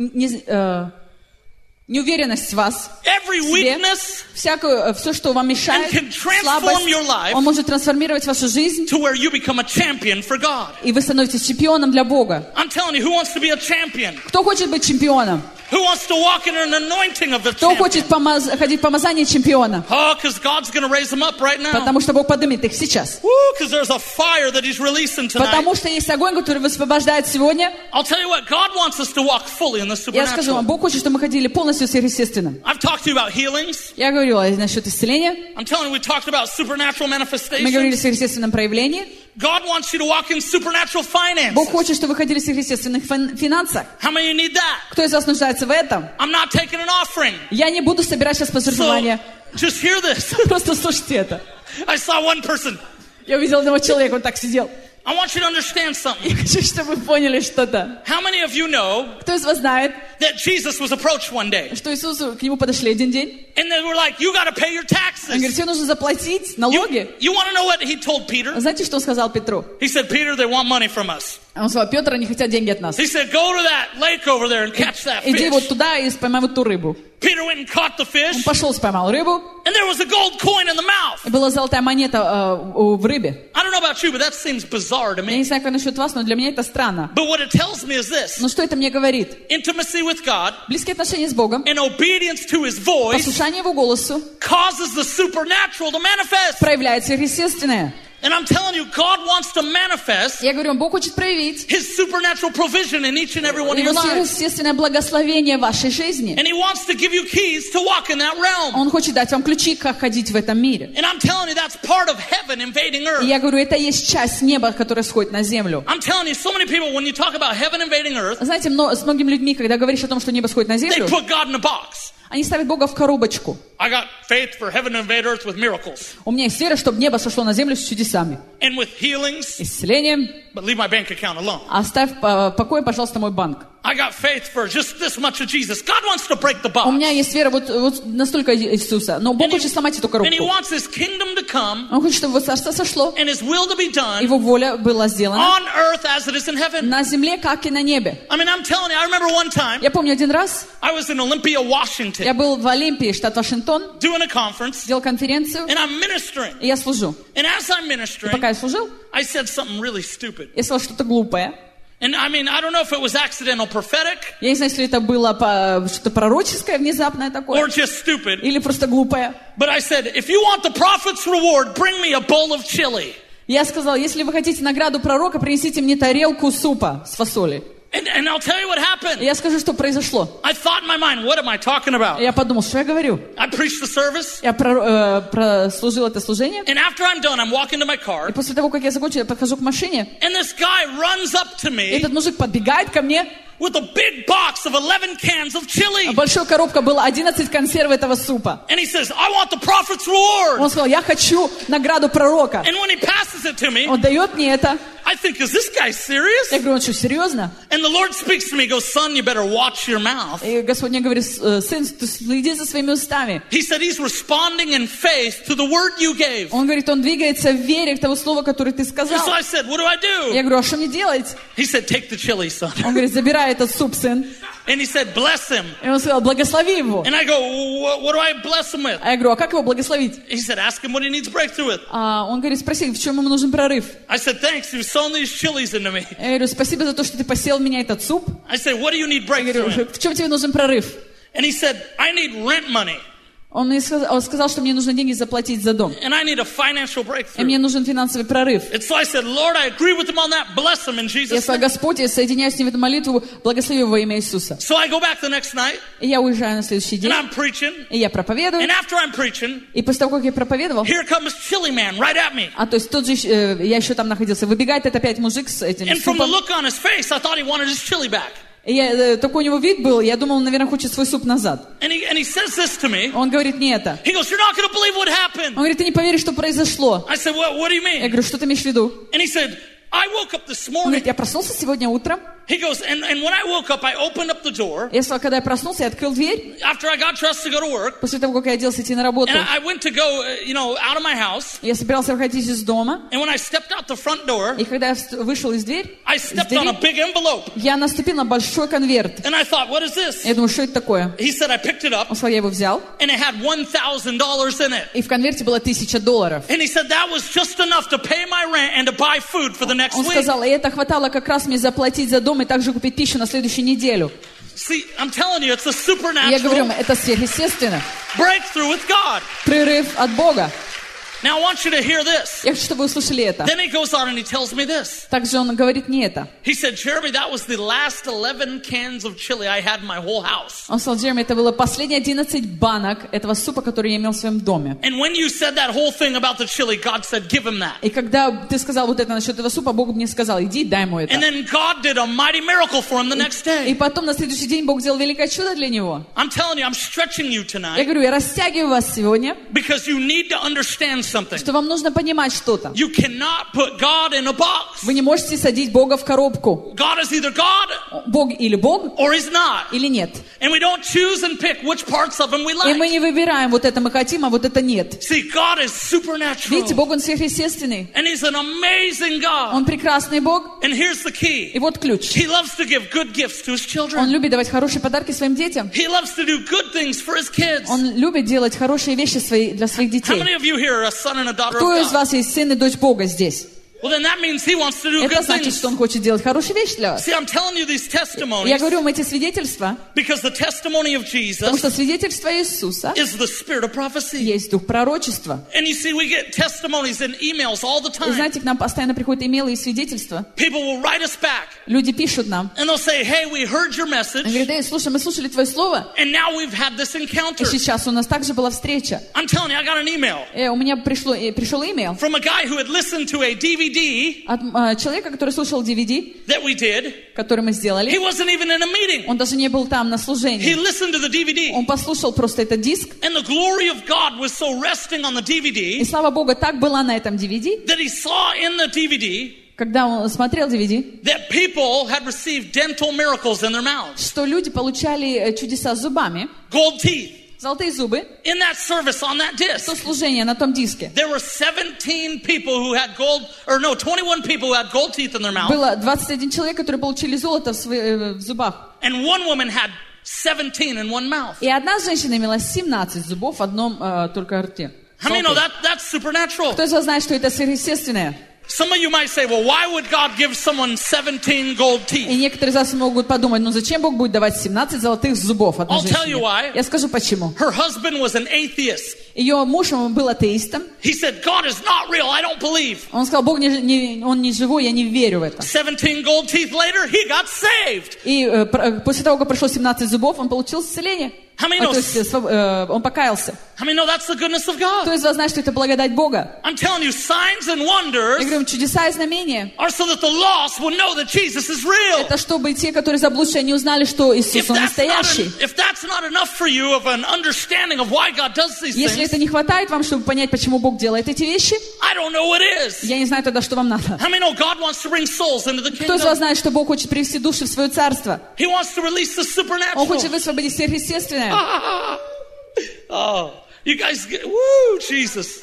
S5: неуверенность в вас,
S4: every
S5: в себе,
S4: weakness,
S5: все, что вам мешает,
S4: and can transform
S5: слабость.
S4: your life
S5: Он может трансформировать вашу жизнь,
S4: to where you become a champion for God.
S5: и вы становитесь чемпионом для Бога.
S4: I'm telling you, who wants to be a champion?
S5: Кто хочет быть чемпионом?
S4: Who wants to walk in an anointing of the
S5: Кто хочет
S4: champion?
S5: ходить в помазание чемпиона?
S4: Oh, because God's going to raise them up right now.
S5: Потому что Бог поднимет их сейчас.
S4: Because there's a fire that He's releasing tonight.
S5: Потому что есть огонь, который высвобождает сегодня.
S4: I'll tell you what, God wants us to walk fully in the
S5: Я скажу вам,
S4: supernatural.
S5: Бог хочет, чтобы мы ходили полностью сверхъестественным.
S4: I've talked to you about healings.
S5: Я говорила насчет исцеления.
S4: I'm telling you, we talked about supernatural
S5: Мы говорили о
S4: manifestations.
S5: сверхъестественном проявлении.
S4: God wants you to walk in supernatural finances.
S5: Бог хочет, чтобы вы ходили в сверхъестественных финансах.
S4: How many of you need that?
S5: Кто из вас нуждается в этом?
S4: I'm not taking an offering.
S5: Я не буду собирать сейчас
S4: So,
S5: пожертвования.
S4: just hear this.
S5: Просто слушайте это.
S4: I saw one person.
S5: Я увидела одного человека, он так сидел.
S4: I want you to understand something.
S5: Я хочу, чтобы вы поняли что-то.
S4: How many of you know
S5: Кто из вас знает,
S4: that Jesus was approached one day?
S5: что Иисусу к нему подошли один день?
S4: And they were like, you got to pay your
S5: Он
S4: taxes.
S5: говорит, тебе нужно заплатить налоги.
S4: You want to know what he told Peter?
S5: Знаете, что он сказал Петру?
S4: He said, Peter, they want money from us.
S5: Он сказал, Петр, они хотят деньги от нас.
S4: He said, go to that lake over there and catch that
S5: Иди вот
S4: fish.
S5: туда и поймай вот ту рыбу.
S4: Peter went and caught the
S5: Он
S4: fish,
S5: пошел, поймал рыбу,
S4: and there was a gold coin in the mouth.
S5: и была золотая монета в рыбе.
S4: I don't know about you, but that seems bizarre to
S5: Я не
S4: me.
S5: знаю, как насчет вас, но для меня это странно.
S4: But what it tells me is this.
S5: Но что это мне говорит?
S4: Intimacy with God
S5: Близкие отношения с Богом,
S4: and obedience to His voice
S5: послушание Его голосу
S4: causes the supernatural to manifest.
S5: проявляет сверхъестественное.
S4: And I'm telling you, God wants to manifest
S5: Я говорю, Бог хочет проявить
S4: His supernatural provision in each and every one of
S5: Его
S4: your lives.
S5: сверхъестественное благословение в вашей жизни.
S4: And He wants to give you keys to walk in that realm.
S5: Он хочет дать вам ключи, как ходить в этом мире.
S4: And I'm telling you, that's part of heaven invading
S5: И
S4: earth.
S5: я говорю, это есть часть неба, которая сходит на землю.
S4: I'm telling you, so many people, when you talk about heaven invading earth,
S5: Знаете, с многими людьми, когда говоришь о том, что небо сходит на
S4: they
S5: землю,
S4: put God in a box.
S5: они ставят Бога в коробочку.
S4: I got faith for heaven to invade earth with miracles
S5: У меня есть вера, чтобы небо сошло на землю с чудесами,
S4: and with healings,
S5: исцелением.
S4: but leave my bank account alone.
S5: Оставь в покое, пожалуйста, мой банк.
S4: I got faith for just this much of Jesus. God wants to break the
S5: У
S4: box.
S5: меня есть вера вот настолько Иисуса, но Бог хочет сломать эту
S4: And He
S5: коробку.
S4: wants His kingdom to come
S5: Он хочет, чтобы Его царство сошло,
S4: and His will to be done
S5: Его воля была сделана
S4: on earth as it is in heaven.
S5: на земле, как и на небе.
S4: I mean, I'm telling you, I remember one time
S5: Я помню один раз,
S4: I was in Olympia, Washington,
S5: я был в Олимпии, штат Вашингтон,
S4: doing a conference,
S5: делал конференцию,
S4: and I'm ministering.
S5: и я служу.
S4: And as I'm
S5: И
S4: ministering,
S5: пока я служил,
S4: I said something really stupid.
S5: я сказал что-то глупое.
S4: And I mean, I don't know if it was accidental prophetic
S5: Я не знаю, если это было что-то пророческое, внезапное
S4: or
S5: такое,
S4: just stupid.
S5: или просто глупое.
S4: But I said, if you want the prophet's reward, bring me a bowl of chili.
S5: Я сказал, если вы хотите награду пророка, принесите мне тарелку супа с фасолью.
S4: And I'll tell you what happened.
S5: И я скажу, что произошло.
S4: I thought in my mind, what am I talking about?
S5: Я подумал, что я говорю.
S4: I preached the service.
S5: Я прослужил это служение.
S4: And after I'm done, I'm walking to my car.
S5: И после того, как я закончил, я подхожу к машине.
S4: And this guy runs up to
S5: И
S4: me
S5: этот мужик подбегает ко мне.
S4: with a big box of 11 cans of chili.
S5: Большая коробка была 11 консерв этого супа.
S4: And he says, I want the prophet's reward.
S5: Он сказал, я хочу награду пророка.
S4: And when he passes it to me,
S5: Он дает мне это.
S4: I think, is this guy serious?
S5: Я говорю, он что, серьезно?
S4: And the Lord speaks to me, goes, son, you better watch your mouth.
S5: И Господь мне говорит, сын, ты следи за своими устами.
S4: He said he's responding in faith to the word you gave.
S5: Он говорит, он двигается в вере к того слова, которое ты
S4: And
S5: сказал.
S4: so I said, what do I do?
S5: Я говорю, а что мне делать?
S4: He said, take the chili, son.
S5: Он говорит, забирай этот суп, сын.
S4: And he said, bless him.
S5: И он сказал, благослови его.
S4: And I go, what do I bless him with?
S5: А я говорю, а как его благословить?
S4: He said, ask him what he needs breakthrough with.
S5: А он говорит, спроси, в чем ему нужен прорыв?
S4: I said, thanks, you've sown these chilies into me.
S5: Я говорю, спасибо за то, что ты посеял в меня этот суп.
S4: I said, what do you need
S5: Я
S4: breakthrough
S5: говорю,
S4: in?
S5: в чем тебе нужен прорыв?
S4: And he said, I need rent money.
S5: Он сказал, что мне нужно деньги заплатить за дом.
S4: And I need a financial
S5: И
S4: breakthrough.
S5: мне нужен финансовый прорыв.
S4: And so I said, Lord, I agree with him on that. Bless him in
S5: Я
S4: Jesus'
S5: сказал,
S4: name.
S5: Господь, я соединяюсь с ним в эту молитву, благослови его во имя Иисуса.
S4: So I go back the next night,
S5: И я уезжаю на следующий
S4: and
S5: день,
S4: I'm preaching.
S5: и я проповедую.
S4: And after I'm preaching,
S5: И после того, как я проповедовал,
S4: here comes Chili Man right at me.
S5: то есть тот же, я еще там находился, выбегает это опять мужик с этим
S4: And from the
S5: супом.
S4: look on his face, I thought he wanted his chili back.
S5: И такой у него вид был, я думал, он, наверное, хочет свой суп назад.
S4: And he says this to me.
S5: Он говорит, не это.
S4: He goes, you're not going to believe what
S5: Он
S4: happened.
S5: говорит, ты не поверишь, что произошло.
S4: I said, what do you
S5: Я
S4: mean?
S5: говорю, что ты имеешь в виду?
S4: And he said, I woke up this
S5: Он
S4: morning.
S5: говорит, я проснулся сегодня утром.
S4: He goes, and when I woke up, I opened up the door.
S5: Я сказал, когда я проснулся, я открыл дверь.
S4: After I got dressed to go to work.
S5: После того, как я оделся идти на работу,
S4: And I went to go, out of my house.
S5: я собирался выходить из дома.
S4: And when I stepped out the front door,
S5: И когда я вышел из двери,
S4: I stepped on a big envelope.
S5: я наступил на большой конверт.
S4: And I thought, what is this?
S5: Я думаю, что это такое?
S4: He said, I picked it up.
S5: Он сказал, я его взял.
S4: And it had $1,000 in it.
S5: И в конверте было $1000.
S4: And he said, that was just enough to pay my rent and to buy food for the next
S5: Он
S4: week.
S5: сказал, и это хватало как раз мне заплатить за дом и также купить пищу на следующую неделю.
S4: See, I'm telling you, it's a
S5: И я говорю,
S4: supernatural
S5: это сверхъестественно.
S4: breakthrough with God.
S5: Прорыв от Бога.
S4: Now I want you to hear this.
S5: Я хочу, чтобы вы услышали это.
S4: Then he goes on and he tells me this.
S5: Также он говорит не это.
S4: He said, Jeremy, that was the last 11 cans of chili I had in my whole house.
S5: Он сказал, Джереми, это было последние 11 банок этого супа, который я имел в своем доме.
S4: And when you said that whole thing about the chili, God said, give him that.
S5: И когда ты сказал вот это насчет этого супа, Бог мне сказал, иди, дай ему это.
S4: And then God did a mighty miracle for him the next
S5: И
S4: day.
S5: потом на следующий день Бог сделал великое чудо для него.
S4: I'm telling you, I'm stretching you
S5: Я
S4: tonight
S5: говорю, я растягиваю вас сегодня,
S4: because you need to understand something.
S5: что вам нужно понимать что-то.
S4: You cannot put God in a box.
S5: Вы не можете садить Бога в коробку.
S4: God is either God
S5: Бог или Бог,
S4: or He's not.
S5: или нет.
S4: And we don't choose and pick which parts of Him we
S5: И мы
S4: like.
S5: не выбираем, вот это мы хотим, а вот это нет.
S4: See, God is
S5: Видите,
S4: supernatural.
S5: Бог, Он сверхъестественный.
S4: And He's an amazing God.
S5: Он прекрасный Бог.
S4: And here's the key.
S5: И вот ключ.
S4: He loves to give good gifts to His
S5: Он
S4: children.
S5: любит давать хорошие подарки своим детям.
S4: He loves to do good things for His kids.
S5: Он любит делать хорошие вещи для своих
S4: How
S5: детей.
S4: many of you here are a son and a daughter
S5: Кто
S4: of
S5: из
S4: God?
S5: вас есть сын и дочь Бога здесь?
S4: Well, then that means He wants to do
S5: Это
S4: good
S5: значит,
S4: things.
S5: что Он хочет делать хорошие вещи для вас.
S4: See, I'm telling you these
S5: Я
S4: testimonies
S5: говорю вам эти свидетельства,
S4: because the testimony of
S5: потому
S4: Jesus
S5: что свидетельство Иисуса
S4: is the spirit of prophecy.
S5: есть дух пророчества.
S4: And you see, we get testimonies and emails all the
S5: И
S4: time.
S5: знаете, к нам постоянно приходят имейлы и свидетельства.
S4: People will write us back
S5: Люди пишут нам.
S4: and they'll say, hey, we heard your
S5: Они
S4: message
S5: говорят, эй, слушай, мы слушали твое слово,
S4: and now we've had this
S5: и
S4: encounter.
S5: сейчас у нас также была встреча.
S4: I'm telling you, I got an email
S5: У меня пришел имейл
S4: from a guy who had listened to a DVD
S5: от человека, который слушал DVD,
S4: that we did.
S5: который мы
S4: He
S5: сделали.
S4: wasn't even in a meeting.
S5: Он даже не был там на
S4: He
S5: служении.
S4: listened to the DVD.
S5: Он послушал просто этот диск,
S4: And the glory of God was so resting on the
S5: и
S4: DVD
S5: слава Богу, так была на этом DVD,
S4: that he saw in the DVD
S5: когда он смотрел DVD,
S4: that people had received dental miracles in their mouths.
S5: что люди получали чудеса с зубами,
S4: Gold teeth.
S5: золотые зубы,
S4: In that service on that disc.
S5: то служение на том диске.
S4: There were 17 people who had 21 people who had gold teeth in their mouth.
S5: Было 21 человек, которые получили золото в зубах.
S4: And one woman had 17 in one mouth.
S5: И одна женщина имела 17 зубов в одном только рте.
S4: How many know
S5: Золотых.
S4: that's supernatural?
S5: Кто из вас знает, что это сверхъестественное?
S4: Some of you might say, well, why would God give someone 17 gold
S5: И
S4: teeth?
S5: некоторые из вас могут подумать, ну зачем Бог будет давать 17 золотых зубов одной
S4: I'll tell you
S5: женщине?
S4: why.
S5: Я скажу почему.
S4: Her husband was an atheist.
S5: Ее муж, он был атеистом.
S4: He said, God is not real. I don't believe.
S5: Он сказал, Бог он не живой, я не верю в это.
S4: 17 gold teeth later, he got saved.
S5: И после того, как прошло 17 зубов, он получил исцеление.
S4: How many know?
S5: То есть он покаялся.
S4: How many know that's the goodness of
S5: Кто
S4: God?
S5: из вас знает, что это благодать Бога?
S4: I'm telling you, signs and
S5: Я
S4: wonders
S5: говорю, чудеса и знамения.
S4: are so that the lost will know that Jesus is real.
S5: Это чтобы те, которые заблудшие, они узнали, что Иисус,
S4: If
S5: Он
S4: that's
S5: настоящий.
S4: not enough for you of an understanding of why God does these
S5: Если
S4: things,
S5: это не хватает вам, чтобы понять, почему Бог делает эти вещи,
S4: I don't know what is.
S5: я не знаю тогда, что вам надо.
S4: How many know God wants to bring souls into the
S5: Кто из вас
S4: kingdom?
S5: знает, что Бог хочет привести души в свое царство?
S4: He wants to release the
S5: Он хочет
S4: supernatural.
S5: высвободить сверхъестественное.
S4: Oh, you guys get, woo, Jesus.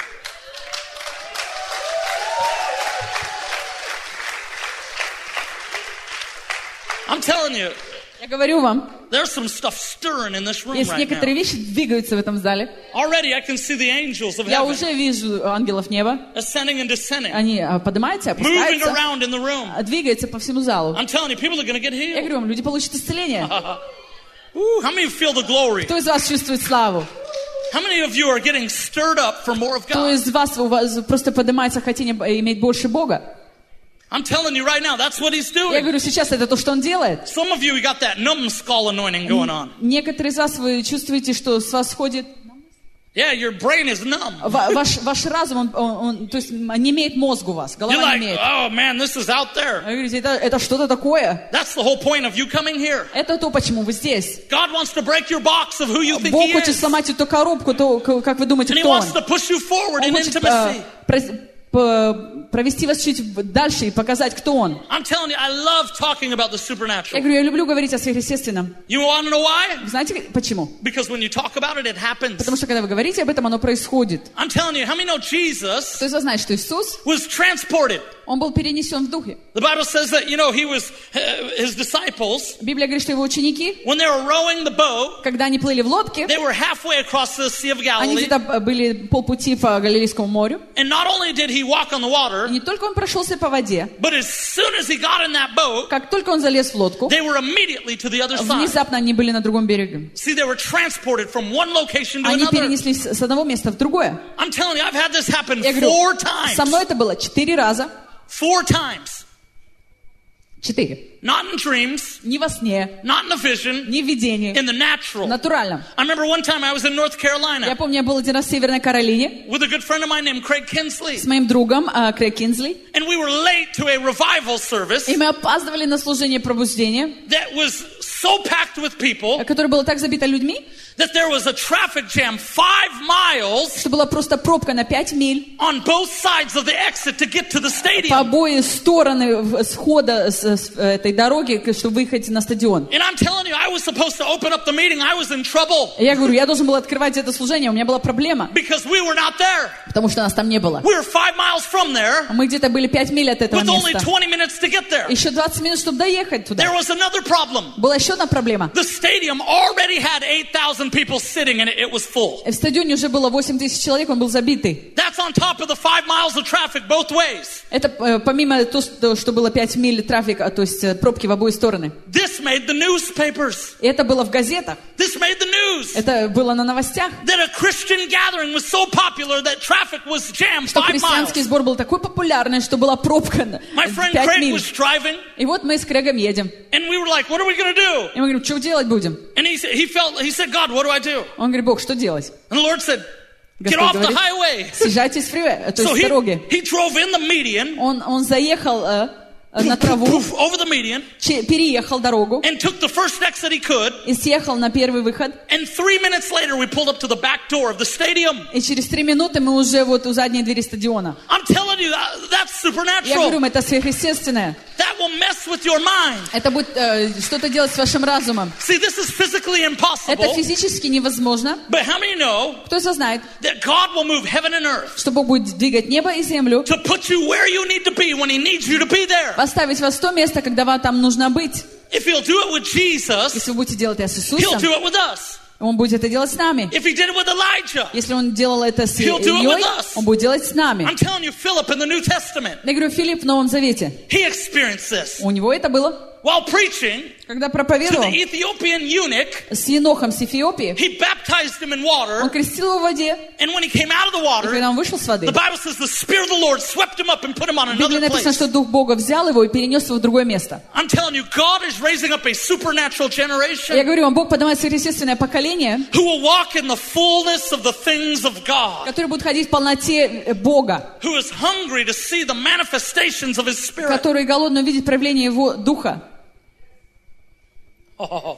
S4: I'm telling you,
S5: Я говорю вам,
S4: there's some stuff stirring in this room
S5: есть
S4: right
S5: некоторые
S4: now.
S5: вещи двигаются в этом зале.
S4: Already I can see the angels of
S5: Я
S4: heaven
S5: уже вижу ангелов неба.
S4: ascending and descending,
S5: Они поднимаются,
S4: moving
S5: опускаются,
S4: around in the room.
S5: двигаются по всему залу.
S4: I'm telling you, people are going to get
S5: Я
S4: healed.
S5: говорю вам, люди получат исцеление.
S4: Ooh, how many of you feel the glory?
S5: Кто из вас чувствует славу?
S4: How many of you are getting stirred up for more of
S5: Кто
S4: God?
S5: из вас, у вас просто поднимается хотение иметь больше Бога?
S4: I'm telling you right now, that's what He's
S5: Я
S4: doing.
S5: говорю, сейчас это то, что Он делает.
S4: Some of you, we got that numbskull anointing going on.
S5: Некоторые из вас, вы чувствуете, что с вас сходит...
S4: Yeah, your brain is numb.
S5: Ваш разум, он то есть не имеет мозг у вас,
S4: You're
S5: голова
S4: like,
S5: не имеет.
S4: oh man, this is out there.
S5: Вы говорите, это что-то такое.
S4: That's the whole point of you coming here.
S5: Это то, почему вы здесь.
S4: God wants to break your box of who you think
S5: Бог
S4: He
S5: хочет
S4: is.
S5: сломать эту коробку, то, как вы думаете,
S4: And He
S5: кто Он.
S4: wants to push you forward
S5: Он
S4: in
S5: хочет
S4: intimacy.
S5: провести вас чуть дальше и показать, кто Он.
S4: I'm telling you, I love talking about the
S5: Я
S4: supernatural.
S5: говорю, я люблю говорить о сверхъестественном.
S4: You want to know why?
S5: Вы знаете, почему?
S4: Because when you talk about it, it happens.
S5: Потому что, когда вы говорите об этом, оно происходит.
S4: I'm telling you, how many know Jesus
S5: Кто из вас знает, что Иисус,
S4: was transported?
S5: Он был перенесен в духе.
S4: The Bible says that, He was, His disciples,
S5: Библия говорит, что его ученики,
S4: when they were rowing the boat,
S5: когда они плыли в лодке,
S4: they were halfway across the Sea of
S5: они
S4: Galilee.
S5: где-то были полпути по Галилейскому морю.
S4: And not only did He walk on the water,
S5: И не только он прошелся по воде,
S4: but as soon as He got in that boat,
S5: как только он залез в лодку,
S4: they were immediately to the other side.
S5: внезапно они были на другом берегу.
S4: See, they were transported from one location to
S5: Они
S4: another.
S5: перенеслись с одного места в другое.
S4: I'm telling you, I've had this happen
S5: Я говорю,
S4: 4 times.
S5: со мной это было 4 раза.
S4: 4 times.
S5: 4.
S4: Not in dreams,
S5: Не во сне,
S4: not in a vision,
S5: не в видении,
S4: in the natural.
S5: натурально.
S4: I remember one time I was in North
S5: Я
S4: Carolina
S5: помню, я был один раз в Северной Каролине
S4: with a good friend of mine named Craig Kinsley.
S5: с моим другом Крейг Кинсли,
S4: And we were late to a revival service
S5: и мы опаздывали на служение пробуждения,
S4: that was so packed with people
S5: которое было так забито людьми,
S4: that there was a traffic jam 5 miles
S5: что была просто пробка на 5 миль
S4: on both sides of the exit to get to the
S5: по
S4: stadium.
S5: обои стороны схода с этой дороги, чтобы выехать на стадион.
S4: And I'm telling you, I was supposed to open up the meeting. I was in trouble
S5: Я говорю, я должен был открывать это служение, у меня была проблема,
S4: because we were not there.
S5: потому что нас там не было.
S4: We were 5 miles from there
S5: Мы где-то были 5 миль от этого
S4: with only
S5: места.
S4: 20 minutes to get there.
S5: Еще 20 минут, чтобы доехать
S4: There
S5: туда.
S4: was another problem.
S5: Была еще одна проблема.
S4: The stadium already had 8,000 people sitting and it was full.
S5: В стадионе уже было 8 тысяч человек, он был забитый.
S4: That's on top of the 5 miles of traffic both ways.
S5: Это помимо того, что было 5 миль трафика, то есть пробки в обои стороны.
S4: This made the newspapers.
S5: И это было в газетах,
S4: This made the news.
S5: это было на новостях,
S4: That a Christian gathering was so popular that traffic was jammed
S5: что
S4: 5
S5: христианский
S4: miles.
S5: сбор был такой популярный, что была пробка на
S4: My friend
S5: 5
S4: Craig
S5: миль.
S4: was driving,
S5: И вот мы с Крэгом едем.
S4: and we were like, "What are we going to do?"
S5: И мы говорим, что делать будем?
S4: And he said, "God, what do I do?"
S5: Он говорит, Бог, что делать?
S4: And the Lord said, "Get
S5: Господь
S4: off the
S5: говорит,
S4: highway."
S5: съезжайте с фривея, то
S4: So
S5: есть с дороги.
S4: he drove in the median,
S5: Он заехал на траву,
S4: over the median,
S5: переехал дорогу
S4: and took the first exit he could.
S5: и съехал на первый выход.
S4: And 3 minutes later, we pulled up to the back door of the stadium.
S5: И через 3 минуты мы уже вот у задней двери стадиона.
S4: I'm telling you, that's
S5: Я говорю,
S4: supernatural.
S5: это сверхъестественное.
S4: That will mess with your mind.
S5: Это будет что-то делать с вашим разумом.
S4: See, this is physically
S5: Это
S4: impossible.
S5: физически невозможно.
S4: But how many know
S5: Кто это знает,
S4: that God will move heaven and earth
S5: что Бог будет двигать небо и землю,
S4: to put you where you need to be when He needs you to be there?
S5: поставить вас в то место, когда вам там нужно быть.
S4: If He'll do it with Jesus,
S5: Если вы будете делать это с
S4: He'll
S5: Иисусом,
S4: do it with us.
S5: Он будет это делать с нами.
S4: If he did it with Elijah,
S5: Если он делал это с
S4: He'll do it with
S5: Ильей,
S4: us.
S5: он будет делать с нами.
S4: I'm telling you, Philip in the New Testament,
S5: Я говорю, Филипп в Новом Завете.
S4: he experienced this.
S5: У него это было.
S4: While preaching
S5: Когда
S4: to
S5: проповедовал
S4: the Ethiopian eunuch,
S5: с Енохом с Эфиопии,
S4: he baptized him in water,
S5: он крестил его в воде.
S4: and when he came out of the
S5: И
S4: water,
S5: когда он вышел с воды,
S4: the Bible says the Spirit of the Lord swept him up and put him on
S5: в Библии
S4: another
S5: написано,
S4: place.
S5: что Дух Бога взял его и перенес его в другое место.
S4: I'm telling you, God is raising up a supernatural
S5: Я
S4: generation
S5: говорю вам, Бог поднимает сверхъестественное поколение,
S4: who will walk in the fullness of the things of God,
S5: которое будет ходить в полноте Бога,
S4: who is hungry to see the manifestations of His Spirit.
S5: которые голодны увидеть проявление Его Духа.
S4: Oh.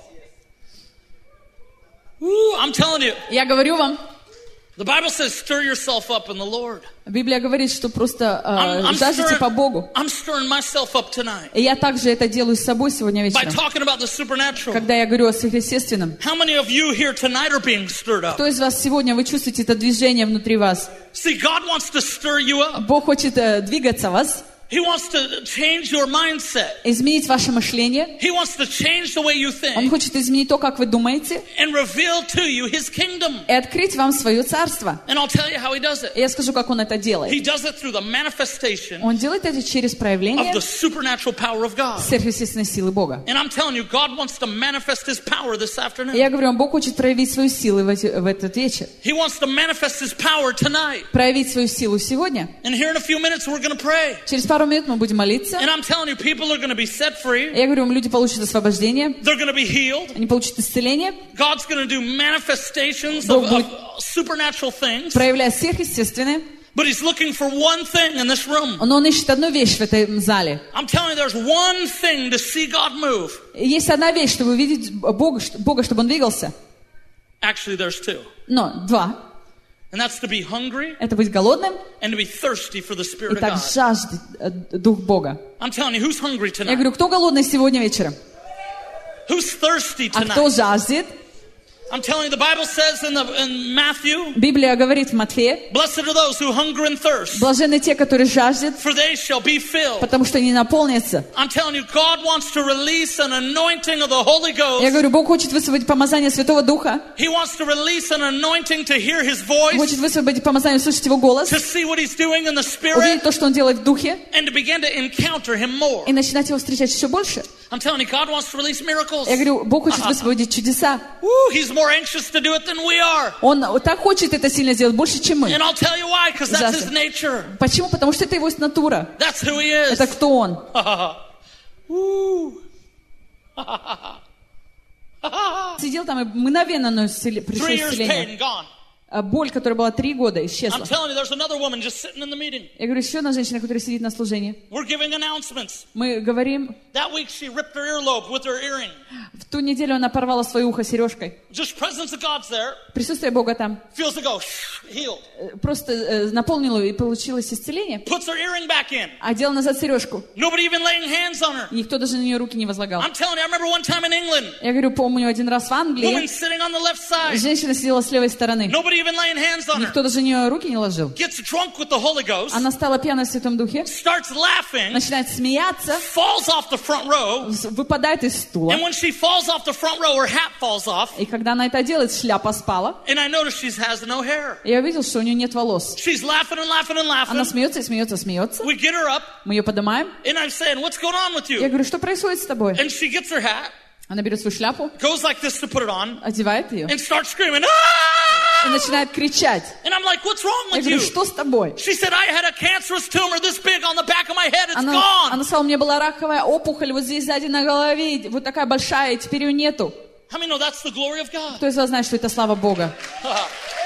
S4: Ooh, I'm telling you,
S5: Я говорю вам,
S4: the Bible says, stir yourself up in the Lord.
S5: Библия говорит, что просто
S4: I'm
S5: жаждите по Богу.
S4: stirring myself up tonight
S5: И я также это делаю с собой сегодня
S4: by
S5: вечером,
S4: talking about the supernatural.
S5: когда я говорю о сверхъестественном.
S4: How many of you here tonight are being stirred up?
S5: Кто из вас сегодня, вы чувствуете это движение внутри вас?
S4: See, God wants to stir you up.
S5: Бог хочет двигаться в вас,
S4: He wants to change your mindset.
S5: изменить ваше мышление.
S4: He wants to change the way you
S5: Он
S4: think
S5: хочет изменить то, как вы думаете,
S4: and reveal to you His kingdom.
S5: и открыть вам свое царство.
S4: And I'll tell you how He does it.
S5: И я скажу, как Он это делает.
S4: He does it through the manifestation
S5: Он делает это через
S4: of
S5: проявление
S4: the supernatural power of God.
S5: сверхъестественной силы Бога.
S4: And I'm telling you, God wants to manifest His power this
S5: И
S4: afternoon.
S5: я говорю вам, Бог хочет проявить свою силу в этот вечер.
S4: He wants to manifest His power tonight.
S5: Проявить свою силу сегодня.
S4: And here in a few minutes, we're going to pray.
S5: Через пару минут мы будем молиться.
S4: And I'm telling you, people are going to be set free.
S5: Я говорю вам, люди получат освобождение,
S4: They're going to be healed.
S5: они получат исцеление,
S4: God's going to do manifestations
S5: Бог
S4: of
S5: будет
S4: supernatural things.
S5: проявлять сверхъестественное.
S4: But He's looking for one thing in this room.
S5: Но Он ищет одну вещь в этом зале.
S4: I'm telling you, there's one thing to see God move.
S5: Есть одна вещь, чтобы увидеть Бога, чтобы Он двигался.
S4: Actually, there's two.
S5: Но два.
S4: And that's to be hungry
S5: Это быть голодным
S4: and to be thirsty for the
S5: и
S4: Spirit of
S5: так
S4: God.
S5: жаждать Дух Бога.
S4: I'm telling you, who's hungry
S5: Я
S4: tonight?
S5: говорю, кто голодный сегодня вечером?
S4: Who's thirsty
S5: А кто
S4: tonight?
S5: жаждет?
S4: I'm telling you, the Bible says in Matthew,
S5: Библия говорит в Матфея,
S4: blessed are those who hunger and thirst,
S5: блаженны те, которые жаждут,
S4: for they shall be filled.
S5: потому что они наполнятся.
S4: I'm telling you, God wants to release an anointing of the Holy
S5: Я
S4: Ghost.
S5: говорю, Бог хочет высвободить помазание Святого Духа,
S4: He wants to release an anointing to hear His voice,
S5: хочет высвободить помазание, услышать Его голос,
S4: to see what He's doing in the Spirit,
S5: увидеть то, что Он делает в Духе,
S4: and to begin to encounter Him more.
S5: и начинать Его встречать еще больше.
S4: I'm telling you, God wants to release miracles.
S5: Я говорю, Бог хочет высвободить чудеса.
S4: Woo, He's more anxious to do it than we are.
S5: Он так хочет это сильно сделать, больше, чем мы.
S4: And I'll tell you why, because that's His
S5: Ужасно.
S4: nature.
S5: Почему? Потому что это Его натура.
S4: That's who He is.
S5: Это кто Он.
S4: Woo.
S5: Сидел там, и мгновенно пришло
S4: 3 years paid
S5: исцеление.
S4: and gone.
S5: А боль, которая была 3 года, исчезла.
S4: I'm telling you, there's another woman just sitting in the meeting.
S5: Я говорю, еще одна женщина, которая сидит на служении.
S4: We're giving announcements.
S5: Мы говорим,
S4: That week she ripped her earlobe with her earring.
S5: в ту неделю она порвала свое ухо сережкой.
S4: Just presence of God's there.
S5: Присутствие Бога там.
S4: Feels to go, healed.
S5: Просто наполнило и получилось исцеление.
S4: Puts her earring back in.
S5: Одел назад сережку.
S4: Nobody even laying hands on her.
S5: И никто даже на нее руки не возлагал.
S4: I'm telling you, I remember one time in England,
S5: Я говорю, помню один раз в
S4: woman
S5: Англии,
S4: sitting on the left side.
S5: женщина сидела с левой стороны.
S4: Nobody even laying hands on her.
S5: Никто даже на нее руки не ложил.
S4: Gets drunk with the Holy Ghost.
S5: Она стала пьяной в Святом Духе,
S4: Starts laughing.
S5: начинает смеяться,
S4: Falls off the front row.
S5: выпадает из стула.
S4: And when she falls off the front row, her hat falls off.
S5: И когда она это делает, шляпа спала.
S4: And I notice she has no hair.
S5: И я увидел, что у нее нет волос.
S4: She's laughing and laughing and
S5: Она
S4: laughing.
S5: смеется и смеется, смеется.
S4: We get her up.
S5: Мы ее поднимаем.
S4: And I'm saying, what's going on with
S5: Я
S4: you?
S5: говорю, что происходит с тобой?
S4: And she gets her hat,
S5: Она берет свою шляпу,
S4: goes like this to put it on,
S5: одевает ее
S4: and starts screaming,
S5: и
S4: ah!
S5: начинает кричать.
S4: And I'm like, what's wrong
S5: Я
S4: with
S5: говорю,
S4: you?
S5: что с тобой?
S4: She said, I had a cancerous tumor this big on the back of my head. It's
S5: Она
S4: gone.
S5: сказала, у меня была раковая опухоль вот здесь сзади на голове, вот такая большая, и теперь ее нету.
S4: How many know that's the glory of God?
S5: Кто из вас знает, что это слава Бога?